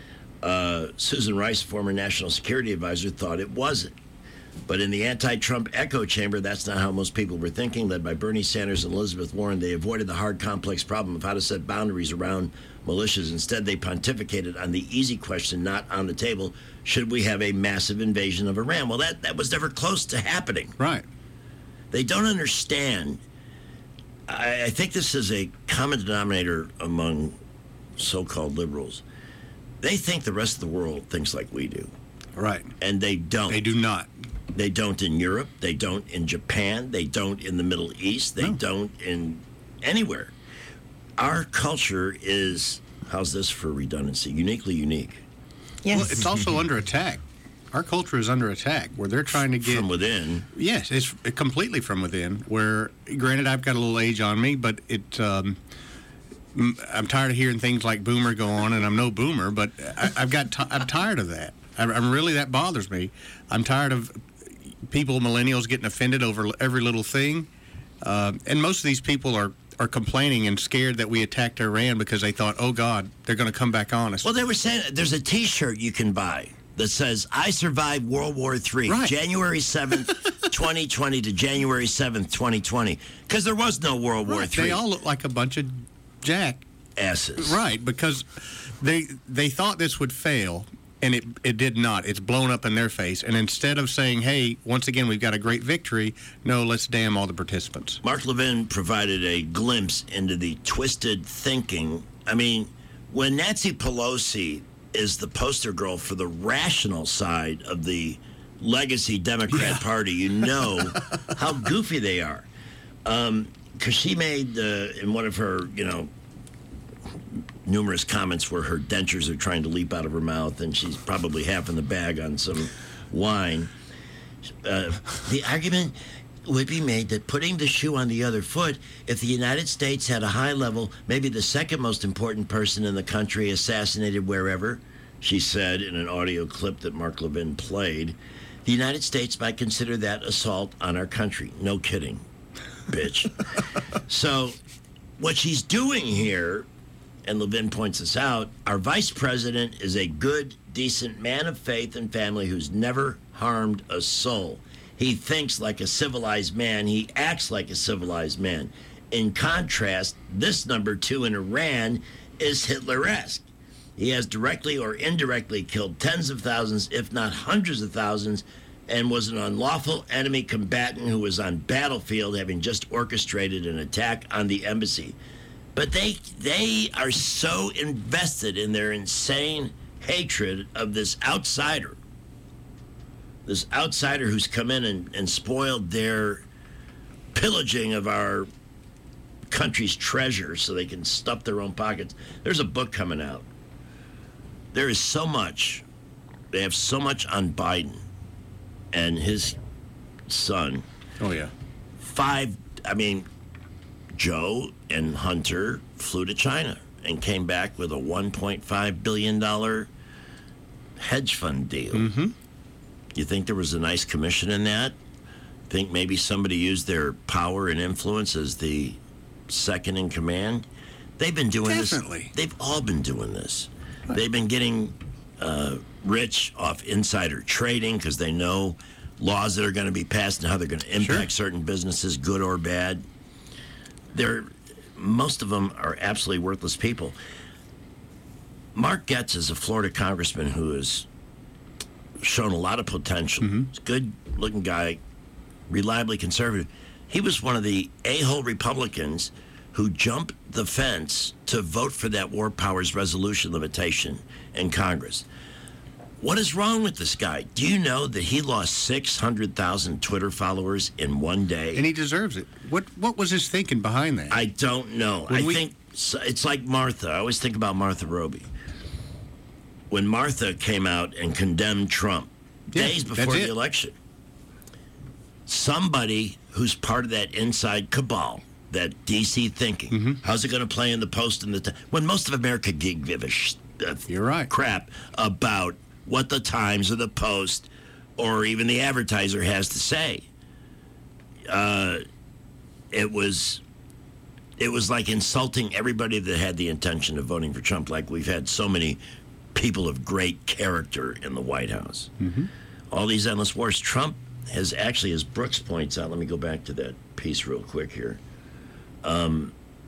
[SPEAKER 2] Uh, Susan Rice, former national security advisor, thought it wasn't. But in the anti-Trump echo chamber, that's not how most people were thinking. Led by Bernie Sanders and Elizabeth Warren, they avoided the hard, complex problem of how to set boundaries around militias. Instead, they pontificated on the easy question not on the table: should we have a massive invasion of Iran? Well, that, that was never close to happening.
[SPEAKER 3] Right.
[SPEAKER 2] They don't understand. I, I think this is a common denominator among so-called liberals. They think the rest of the world thinks like we do.
[SPEAKER 3] Right.
[SPEAKER 2] And they don't.
[SPEAKER 3] They do not.
[SPEAKER 2] They don't in Europe. They don't in Japan. They don't in the Middle East. They
[SPEAKER 3] No.
[SPEAKER 2] don't in anywhere. Our culture is, how's this for redundancy, uniquely unique.
[SPEAKER 3] Yes. Well, it's also under attack. Our culture is under attack, where they're trying to get...
[SPEAKER 2] From within.
[SPEAKER 3] Yes, it's completely from within, where, granted, I've got a little age on me, but it... Um, I'm tired of hearing things like boomer go on, and I'm no boomer, but I, I've got t- I'm tired of that. I'm, I'm really, that bothers me. I'm tired of people, millennials, getting offended over every little thing. Uh, and most of these people are, are complaining and scared that we attacked Iran because they thought, oh, God, they're going to come back on us.
[SPEAKER 2] Well, they were saying there's a T-shirt you can buy that says, I survived World War Three,
[SPEAKER 3] Right.
[SPEAKER 2] January seventh, twenty twenty to January seventh, twenty twenty. Because there was no World War
[SPEAKER 3] Right.
[SPEAKER 2] Three.
[SPEAKER 3] They all look like a bunch of jack
[SPEAKER 2] asses.
[SPEAKER 3] Right, because they they thought this would fail, and it, it did not. It's blown up in their face. And instead of saying, hey, once again, we've got a great victory, no, let's damn all the participants.
[SPEAKER 2] Mark Levin provided a glimpse into the twisted thinking. I mean, when Nancy Pelosi is the poster girl for the rational side of the legacy Democrat
[SPEAKER 3] Yeah.
[SPEAKER 2] Party, you know how goofy they are. Um, because she made, uh, in one of her, you know, numerous comments where her dentures are trying to leap out of her mouth and she's probably half in the bag on some wine. Uh, the argument would be made that putting the shoe on the other foot, if the United States had a high level, maybe the second most important person in the country assassinated wherever, she said in an audio clip that Mark Levin played, the United States might consider that assault on our country. No kidding, bitch. So what she's doing here, and Levin points this out, our vice president is a good, decent man of faith and family who's never harmed a soul. He thinks like a civilized man. He acts like a civilized man. In contrast, this number two in Iran is Hitler-esque. He has directly or indirectly killed tens of thousands, if not hundreds of thousands, and was an unlawful enemy combatant who was on battlefield having just orchestrated an attack on the embassy. But they they are so invested in their insane hatred of this outsider. This outsider who's come in and, and spoiled their pillaging of our country's treasure so they can stuff their own pockets. There's a book coming out. There is so much. They have so much on Biden and his son.
[SPEAKER 3] Oh, yeah.
[SPEAKER 2] Five, I mean, Joe and Hunter flew to China and came back with a one point five billion dollars hedge fund deal.
[SPEAKER 3] Mm-hmm.
[SPEAKER 2] You think there was a nice commission in that? Think maybe somebody used their power and influence as the second in command? They've been doing
[SPEAKER 3] Definitely.
[SPEAKER 2] this. They've all been doing this. Right. They've been getting uh, rich off insider trading because they know laws that are going to be passed and how they're going to impact sure. certain businesses, good or bad. They're, most of them are absolutely worthless people. Mark Getz is a Florida congressman who has shown a lot of potential. Mm-hmm. He's a good-looking guy, reliably conservative. He was one of the a-hole Republicans who jumped the fence to vote for that war powers resolution limitation in Congress. What is wrong with this guy? Do you know that he lost six hundred thousand Twitter followers in one day?
[SPEAKER 3] And he deserves it. What What was his thinking behind that?
[SPEAKER 2] I don't know. When I we... think it's like Martha. I always think about Martha Roby. When Martha came out and condemned Trump
[SPEAKER 3] yeah,
[SPEAKER 2] days before the election, somebody who's part of that inside cabal, that D C thinking, mm-hmm. how's it going to play in the Post and the t- when most of America give a, sh- a
[SPEAKER 3] You're right.
[SPEAKER 2] crap about what the Times or the Post or even the advertiser has to say. Uh, it was it was like insulting everybody that had the intention of voting for Trump, like we've had so many people of great character in the White House.
[SPEAKER 3] Mm-hmm.
[SPEAKER 2] All these endless wars. Trump has actually, as Brooks points out, let me go back to that piece real quick here. Um,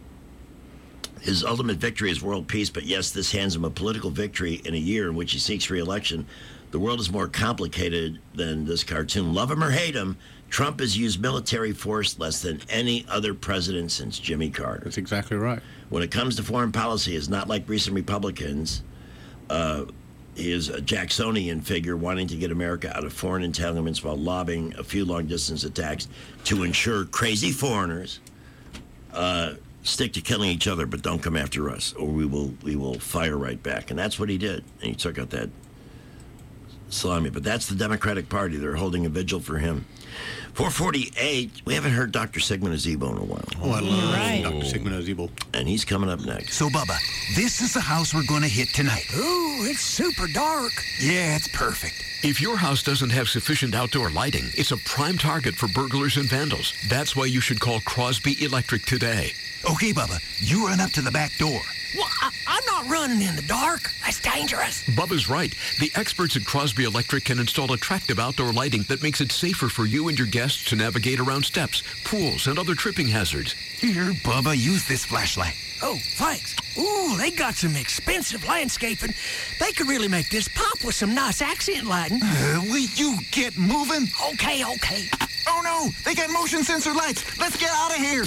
[SPEAKER 2] his ultimate victory is world peace, but yes, this hands him a political victory in a year in which he seeks re-election. The world is more complicated than this cartoon. Love him or hate him, Trump has used military force less than any other president since Jimmy Carter.
[SPEAKER 3] That's exactly right.
[SPEAKER 2] When it comes to foreign policy, it's not like recent Republicans. Uh, he is a Jacksonian figure wanting to get America out of foreign entanglements while lobbing a few long-distance attacks to ensure crazy foreigners uh, stick to killing each other, but don't come after us, or we will we will fire right back. And that's what he did. And he took out that salami. But that's the Democratic Party. They're holding a vigil for him. four forty-eight, we haven't heard Doctor Sigmund Azebo in a while.
[SPEAKER 3] Oh, I love
[SPEAKER 16] Right.
[SPEAKER 3] Doctor Sigmund Azebo.
[SPEAKER 2] And he's coming up next.
[SPEAKER 17] So, Bubba, this is the house we're going to hit tonight.
[SPEAKER 21] Ooh, it's super dark.
[SPEAKER 17] Yeah, it's perfect.
[SPEAKER 18] If your house doesn't have sufficient outdoor lighting, it's a prime target for burglars and vandals. That's why you should call Crosby Electric today.
[SPEAKER 17] Okay, Bubba, you run up to the back door.
[SPEAKER 21] Well, I, I'm not running in the dark. That's dangerous.
[SPEAKER 18] Bubba's right. The experts at Crosby Electric can install attractive outdoor lighting that makes it safer for you and your guests to navigate around steps, pools, and other tripping hazards.
[SPEAKER 17] Here, Bubba, use this flashlight.
[SPEAKER 21] Oh, thanks. Ooh, they got some expensive landscaping. They could really make this pop with some nice accent lighting.
[SPEAKER 17] Uh, will you get moving?
[SPEAKER 21] Okay, okay.
[SPEAKER 17] Oh, no, they got motion sensor lights. Let's get out of here.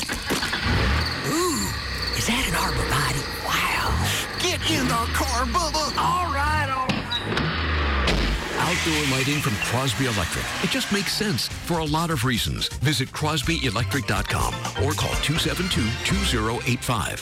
[SPEAKER 21] Ooh, is that an arborvitae? Wow.
[SPEAKER 17] Get in the car, Bubba.
[SPEAKER 21] All right, all right.
[SPEAKER 18] Outdoor lighting from Crosby Electric. It just makes sense for a lot of reasons. Visit crosby electric dot com or call two seven two, two zero eight five.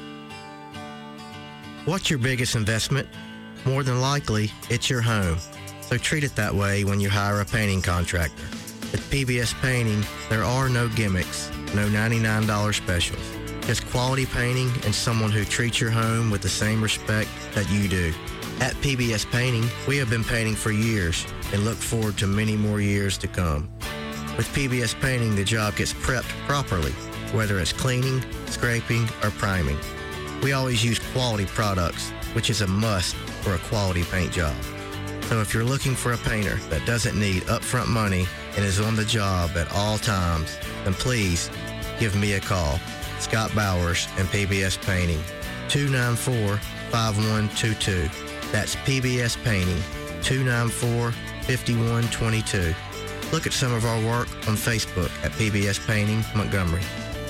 [SPEAKER 19] What's your biggest investment? More than likely, it's your home. So treat it that way when you hire a painting contractor. At P B S Painting, there are no gimmicks, no ninety-nine dollars specials. Just quality painting and someone who treats your home with the same respect that you do. At P B S Painting, we have been painting for years and look forward to many more years to come. With P B S Painting, the job gets prepped properly, whether it's cleaning, scraping, or priming. We always use quality products, which is a must for a quality paint job. So if you're looking for a painter that doesn't need upfront money and is on the job at all times, then please give me a call. Scott Bowers and P B S Painting, two nine four, five one two two. That's P B S Painting, two nine four, five one two two. Look at some of our work on Facebook at P B S Painting Montgomery.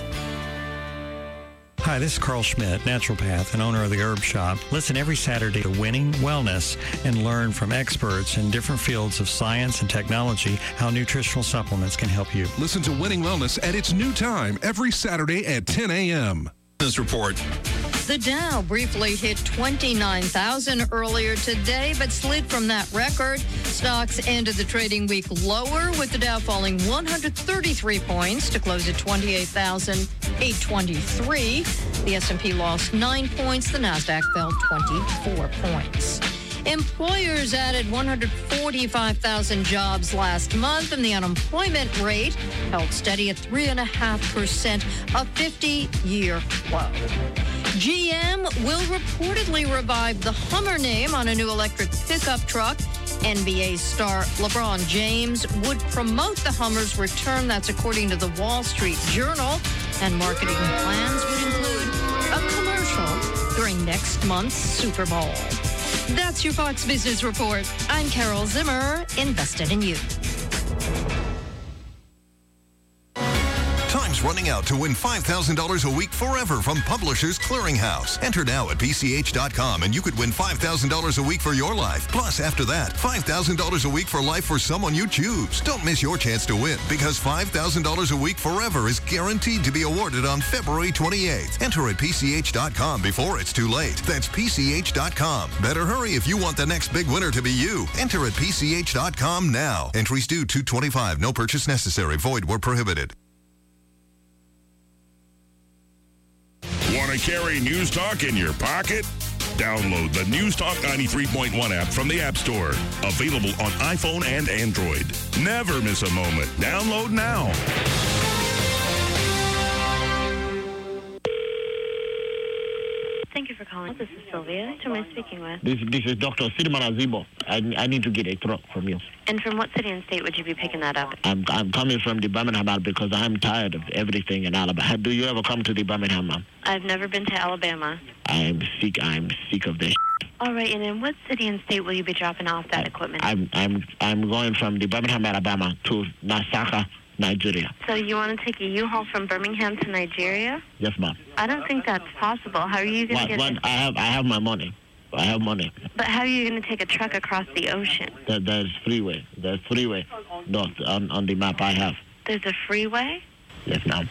[SPEAKER 23] Hi, this is Carl Schmidt, naturopath and owner of the Herb Shop. Listen every Saturday to Winning Wellness and learn from experts in different fields of science and technology how nutritional supplements can help you.
[SPEAKER 24] Listen to Winning Wellness at its new time every Saturday at ten a.m.
[SPEAKER 25] This report.
[SPEAKER 28] The Dow briefly hit twenty-nine thousand earlier today, but slid from that record. Stocks ended the trading week lower, with the Dow falling one hundred thirty-three points to close at twenty-eight thousand eight hundred twenty-three. The S and P lost nine points. The Nasdaq fell twenty-four points. Employers added one hundred forty-five thousand jobs last month, and the unemployment rate held steady at three point five percent, a fifty-year low. G M will reportedly revive the Hummer name on a new electric pickup truck. N B A star LeBron James would promote the Hummer's return. That's according to the Wall Street Journal. And marketing plans would include a commercial during next month's Super Bowl. That's your Fox Business Report. I'm Carol Zimmer, invested in you.
[SPEAKER 1] Time's running out to win five thousand dollars a week forever from Publishers Clearinghouse. Enter now at P C H dot com and you could win five thousand dollars a week for your life. Plus, after that, five thousand dollars a week for life for someone you choose. Don't miss your chance to win because five thousand dollars a week forever is guaranteed to be awarded on February twenty-eighth. Enter at P C H dot com before it's too late. That's P C H dot com. Better hurry if you want the next big winner to be you. Enter at P C H dot com now. Entries due two twenty-five. No purchase necessary. Void where prohibited.
[SPEAKER 15] Want to carry News Talk in your pocket? Download the News Talk ninety-three point one app from the App Store. Available on iPhone and Android. Never miss a moment. Download now.
[SPEAKER 6] Thank you for calling. This is Sylvia. Who am I speaking with?
[SPEAKER 12] This, this is Doctor Sidman Azibo. I, I need to get a truck from you.
[SPEAKER 6] And from what city and state would you be picking that up?
[SPEAKER 12] I'm I'm coming from the Birmingham because I'm tired of everything in Alabama. Do you ever come to the Birmingham, ma'am?
[SPEAKER 6] I've never been to Alabama.
[SPEAKER 12] I'm sick. I'm sick of this.
[SPEAKER 6] All right, and in what city and state will you be dropping off that equipment?
[SPEAKER 12] I'm I'm I'm going from the Birmingham, Alabama to Nasaka, Nigeria.
[SPEAKER 6] So you want to take a U-Haul from Birmingham to Nigeria?
[SPEAKER 12] Yes, ma'am.
[SPEAKER 6] I don't think that's possible. How are you going to get
[SPEAKER 12] one,
[SPEAKER 6] this?
[SPEAKER 12] I have I have my money. I have money.
[SPEAKER 6] But how are you going to take a truck across the ocean?
[SPEAKER 12] There, there's freeway. There's freeway. No, on, on the map I have.
[SPEAKER 6] There's a freeway?
[SPEAKER 12] Yes, ma'am.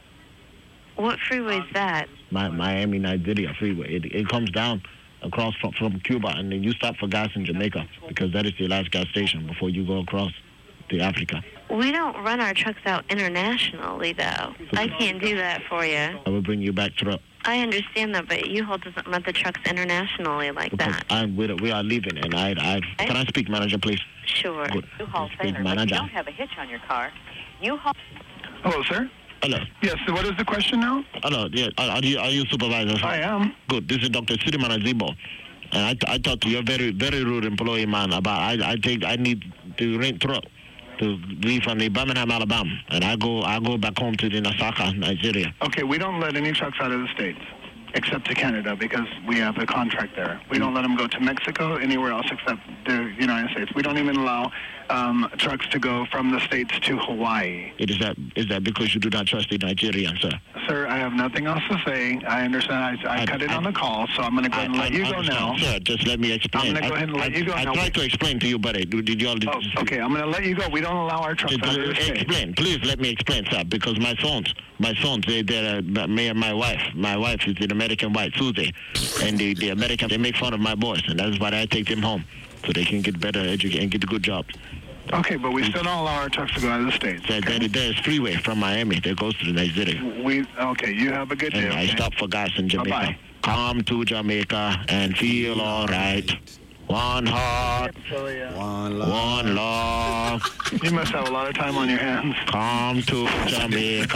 [SPEAKER 6] What freeway is that?
[SPEAKER 12] My, Miami, Nigeria freeway. It, it comes down across from, from Cuba, and then you stop for gas in Jamaica because that is the last gas station before you go across to Africa.
[SPEAKER 6] We don't run our trucks out internationally, though. I can't do that for you.
[SPEAKER 12] I will bring you back truck.
[SPEAKER 6] I understand that, but U-Haul doesn't run the trucks internationally like
[SPEAKER 12] because
[SPEAKER 6] that.
[SPEAKER 12] I'm with we are leaving, and I, I can I speak, manager, please?
[SPEAKER 6] Sure.
[SPEAKER 12] Good.
[SPEAKER 14] U-Haul
[SPEAKER 12] Speak,
[SPEAKER 14] Sailor, but you
[SPEAKER 12] manager.
[SPEAKER 14] don't have a hitch on your car. U-Haul.
[SPEAKER 16] Hello, sir.
[SPEAKER 12] Hello.
[SPEAKER 16] Yes, so what is the question now?
[SPEAKER 12] Hello. Yeah. Are, are you are you supervisor? Sir?
[SPEAKER 16] I am.
[SPEAKER 12] Good. This is Doctor Sidiman Azibo. And I, I talked to your very very rude employee man about I I think I need to rent truck to leave from the Birmingham, Alabama, and I go I go back home to the Nasaka, Nigeria.
[SPEAKER 16] Okay, we don't let any trucks out of the States, except to Canada, because we have a contract there. We don't let them go to Mexico, anywhere else except the United States. We don't even allow um, trucks to go from the States to Hawaii.
[SPEAKER 12] It is that is that because you do not trust the Nigerians, sir?
[SPEAKER 16] Sir, I have nothing else to say. I understand. I, I, I cut it I, on the call, so I'm going to go ahead and
[SPEAKER 12] I,
[SPEAKER 16] let
[SPEAKER 12] I,
[SPEAKER 16] you
[SPEAKER 12] I
[SPEAKER 16] go now.
[SPEAKER 12] Sir, just let me explain.
[SPEAKER 16] I'm going to go ahead and let
[SPEAKER 12] I,
[SPEAKER 16] you go
[SPEAKER 12] I,
[SPEAKER 16] now.
[SPEAKER 12] I tried to explain to you, but I, did y'all...
[SPEAKER 16] Oh, okay, I'm going to let you go. We don't allow our trucks out of the States.
[SPEAKER 12] Explain. Please let me explain, sir, because my sons, my sons, they, they're, uh, me and my wife, my wife is an American white, Susie, and the, the Americans, they make fun of my boys, and that's why I take them home, so they can get better education and get good jobs.
[SPEAKER 16] Okay, but we still don't allow our trucks to go out of the States.
[SPEAKER 12] There,
[SPEAKER 16] okay?
[SPEAKER 12] there, there's freeway from Miami that goes to Nigeria.
[SPEAKER 16] We Okay, you have a good day.
[SPEAKER 12] And
[SPEAKER 16] okay?
[SPEAKER 12] I stop for gas in Jamaica.
[SPEAKER 16] Bye-bye.
[SPEAKER 12] Come to Jamaica and feel all right. One heart, one love. One love.
[SPEAKER 16] You must have a lot of time on your hands.
[SPEAKER 12] Come to Jamaica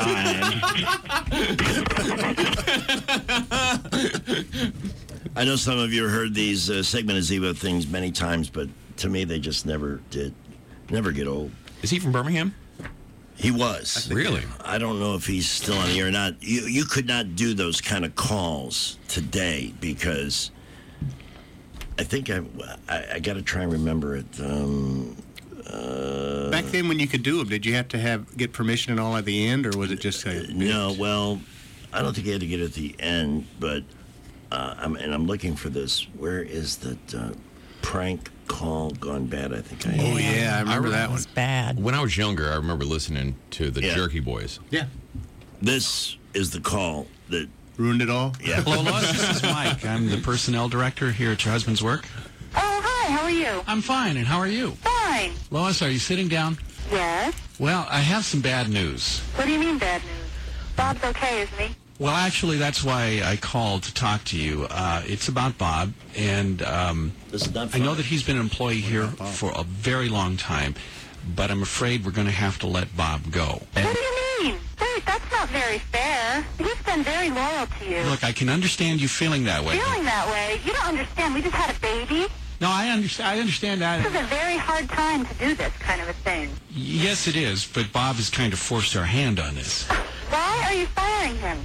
[SPEAKER 12] and... I know some of you heard these uh, Segment of Zibo things many times, but to me they just never did. Never get old.
[SPEAKER 20] Is he from Birmingham?
[SPEAKER 12] He was.
[SPEAKER 20] Really?
[SPEAKER 12] I don't know if he's still on the air or not. You, you could not do those kind of calls today because I think I, I, I got to try and remember it. Um, uh,
[SPEAKER 3] Back then when you could do them, did you have to have get permission and all at the end, or was it just a...
[SPEAKER 12] No, well, I don't think you had to get it at the end, but, uh, I'm, and I'm looking for this. Where is that uh, prank call gone bad? I think I
[SPEAKER 3] Oh, yeah, I remember that one.
[SPEAKER 20] Bad. When I was younger, I remember listening to the
[SPEAKER 12] Yeah.
[SPEAKER 20] Jerky Boys.
[SPEAKER 3] Yeah.
[SPEAKER 12] This is the call that...
[SPEAKER 3] Ruined it all?
[SPEAKER 12] Yeah.
[SPEAKER 22] Hello, Lois. This is Mike. I'm the personnel director here at your husband's work.
[SPEAKER 25] Oh, hi. How are you?
[SPEAKER 22] I'm fine, and how are you?
[SPEAKER 25] Fine.
[SPEAKER 22] Lois, are you sitting down?
[SPEAKER 25] Yes.
[SPEAKER 22] Well, I have some bad news.
[SPEAKER 25] What do you mean bad news? Bob's okay, isn't he?
[SPEAKER 22] Well, actually, that's why I called to talk to you. Uh, it's about Bob, and um,
[SPEAKER 12] this is not
[SPEAKER 22] I know that he's been an employee here for a very long time, but I'm afraid we're going to have to let Bob go.
[SPEAKER 25] What do you mean? Wait, that's not very fair. He's been very loyal to you.
[SPEAKER 22] Look, I can understand you feeling that way.
[SPEAKER 25] Feeling that way? You don't understand. We just had a baby.
[SPEAKER 22] No, I understand. I understand that.
[SPEAKER 25] This is a very hard time to do this kind of a thing.
[SPEAKER 22] Yes, it is, but Bob has kind of forced our hand on this.
[SPEAKER 25] Why are you firing him?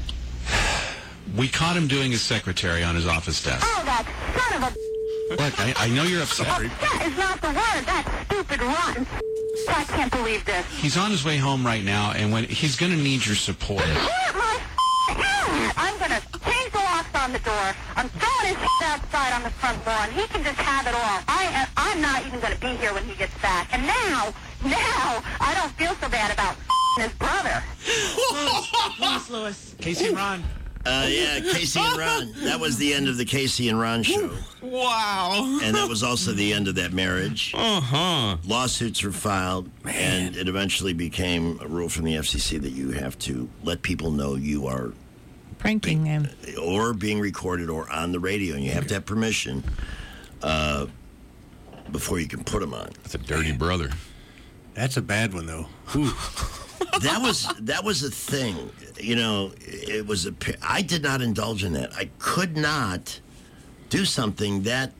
[SPEAKER 22] We caught him doing his secretary on his office desk.
[SPEAKER 25] Oh, that son of a...
[SPEAKER 22] Look, I, I know you're upset.
[SPEAKER 25] That is not the word. That stupid rotten... I can't believe this.
[SPEAKER 22] He's on his way home right now, and when he's going to need your support.
[SPEAKER 25] Put my hand! I'm going to change the locks on the door. I'm throwing his outside on the front lawn. He can just have it all. I, I'm not even going to be here when he gets back. And now, now, I don't feel so bad about his brother.
[SPEAKER 22] Lewis, Lewis. Casey and Ron.
[SPEAKER 2] Uh, yeah, Casey and Ron. That was the end of the Casey and Ron show.
[SPEAKER 4] Wow.
[SPEAKER 2] And that was also the end of that marriage.
[SPEAKER 4] Uh-huh.
[SPEAKER 2] Lawsuits were filed, Man. and it eventually became a rule from the F C C that you have to let people know you are
[SPEAKER 5] pranking
[SPEAKER 2] be,
[SPEAKER 5] them,
[SPEAKER 2] or being recorded or on the radio, and you have to have permission uh, before you can put them on.
[SPEAKER 20] That's a dirty brother.
[SPEAKER 3] That's a bad one, though.
[SPEAKER 2] that was that was a thing. You know, it was a. I did not indulge in that. I could not do something that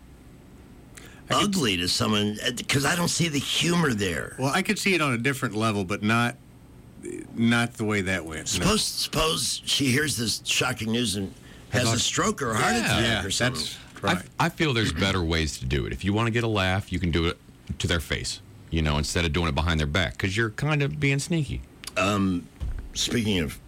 [SPEAKER 2] I ugly could, to someone because I don't see the humor there.
[SPEAKER 3] Well, I could see it on a different level, but not not the way that went.
[SPEAKER 2] Suppose no. suppose she hears this shocking news and has a stroke or a heart
[SPEAKER 20] yeah,
[SPEAKER 2] attack
[SPEAKER 20] yeah,
[SPEAKER 2] or something.
[SPEAKER 20] That's right. I, I feel there's better ways to do it. If you want to get a laugh, you can do it to their face. You know, instead of doing it behind their back, because you're kind of being sneaky.
[SPEAKER 2] Um, speaking of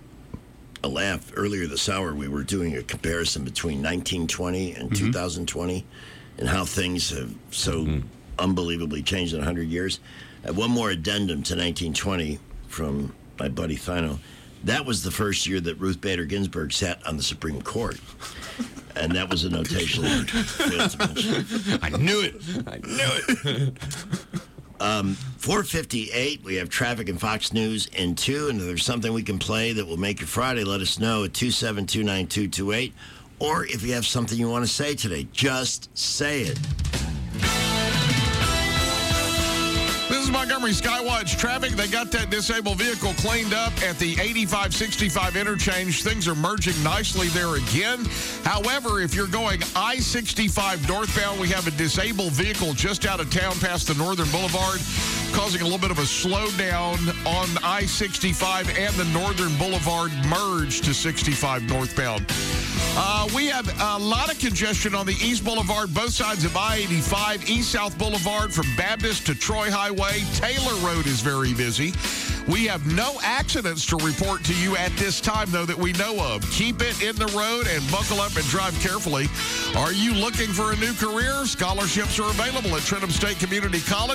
[SPEAKER 2] a laugh, earlier this hour we were doing a comparison between nineteen twenty and mm-hmm. two thousand twenty and how things have so mm-hmm. unbelievably changed in one hundred years. Uh, one more addendum to nineteen twenty from my buddy Thino. That was the first year that Ruth Bader Ginsburg sat on the Supreme Court. And that was a notation.
[SPEAKER 20] I knew it. I knew it.
[SPEAKER 2] um, four fifty-eight, we have traffic and Fox News in two. And if there's something we can play that will make your Friday, let us know at two seven two, nine two two eight. Or if you have something you want to say today, just say it.
[SPEAKER 7] This is Montgomery Skywatch traffic. They got that disabled vehicle cleaned up at the eighty-five sixty-five interchange. Things are merging nicely there again. However, if you're going I sixty-five northbound, we have a disabled vehicle just out of town past the Northern Boulevard, causing a little bit of a slowdown on I sixty-five and the Northern Boulevard merge to sixty-five northbound. Uh, we have a lot of congestion on the East Boulevard, both sides of I eighty-five, East-South Boulevard from Baptist to Troy Highway. Taylor Road is very busy. We have no accidents to report to you at this time, though, that we know of. Keep it in the road and buckle up and drive carefully. Are you looking for a new career? Scholarships are available at Trenton State Community College.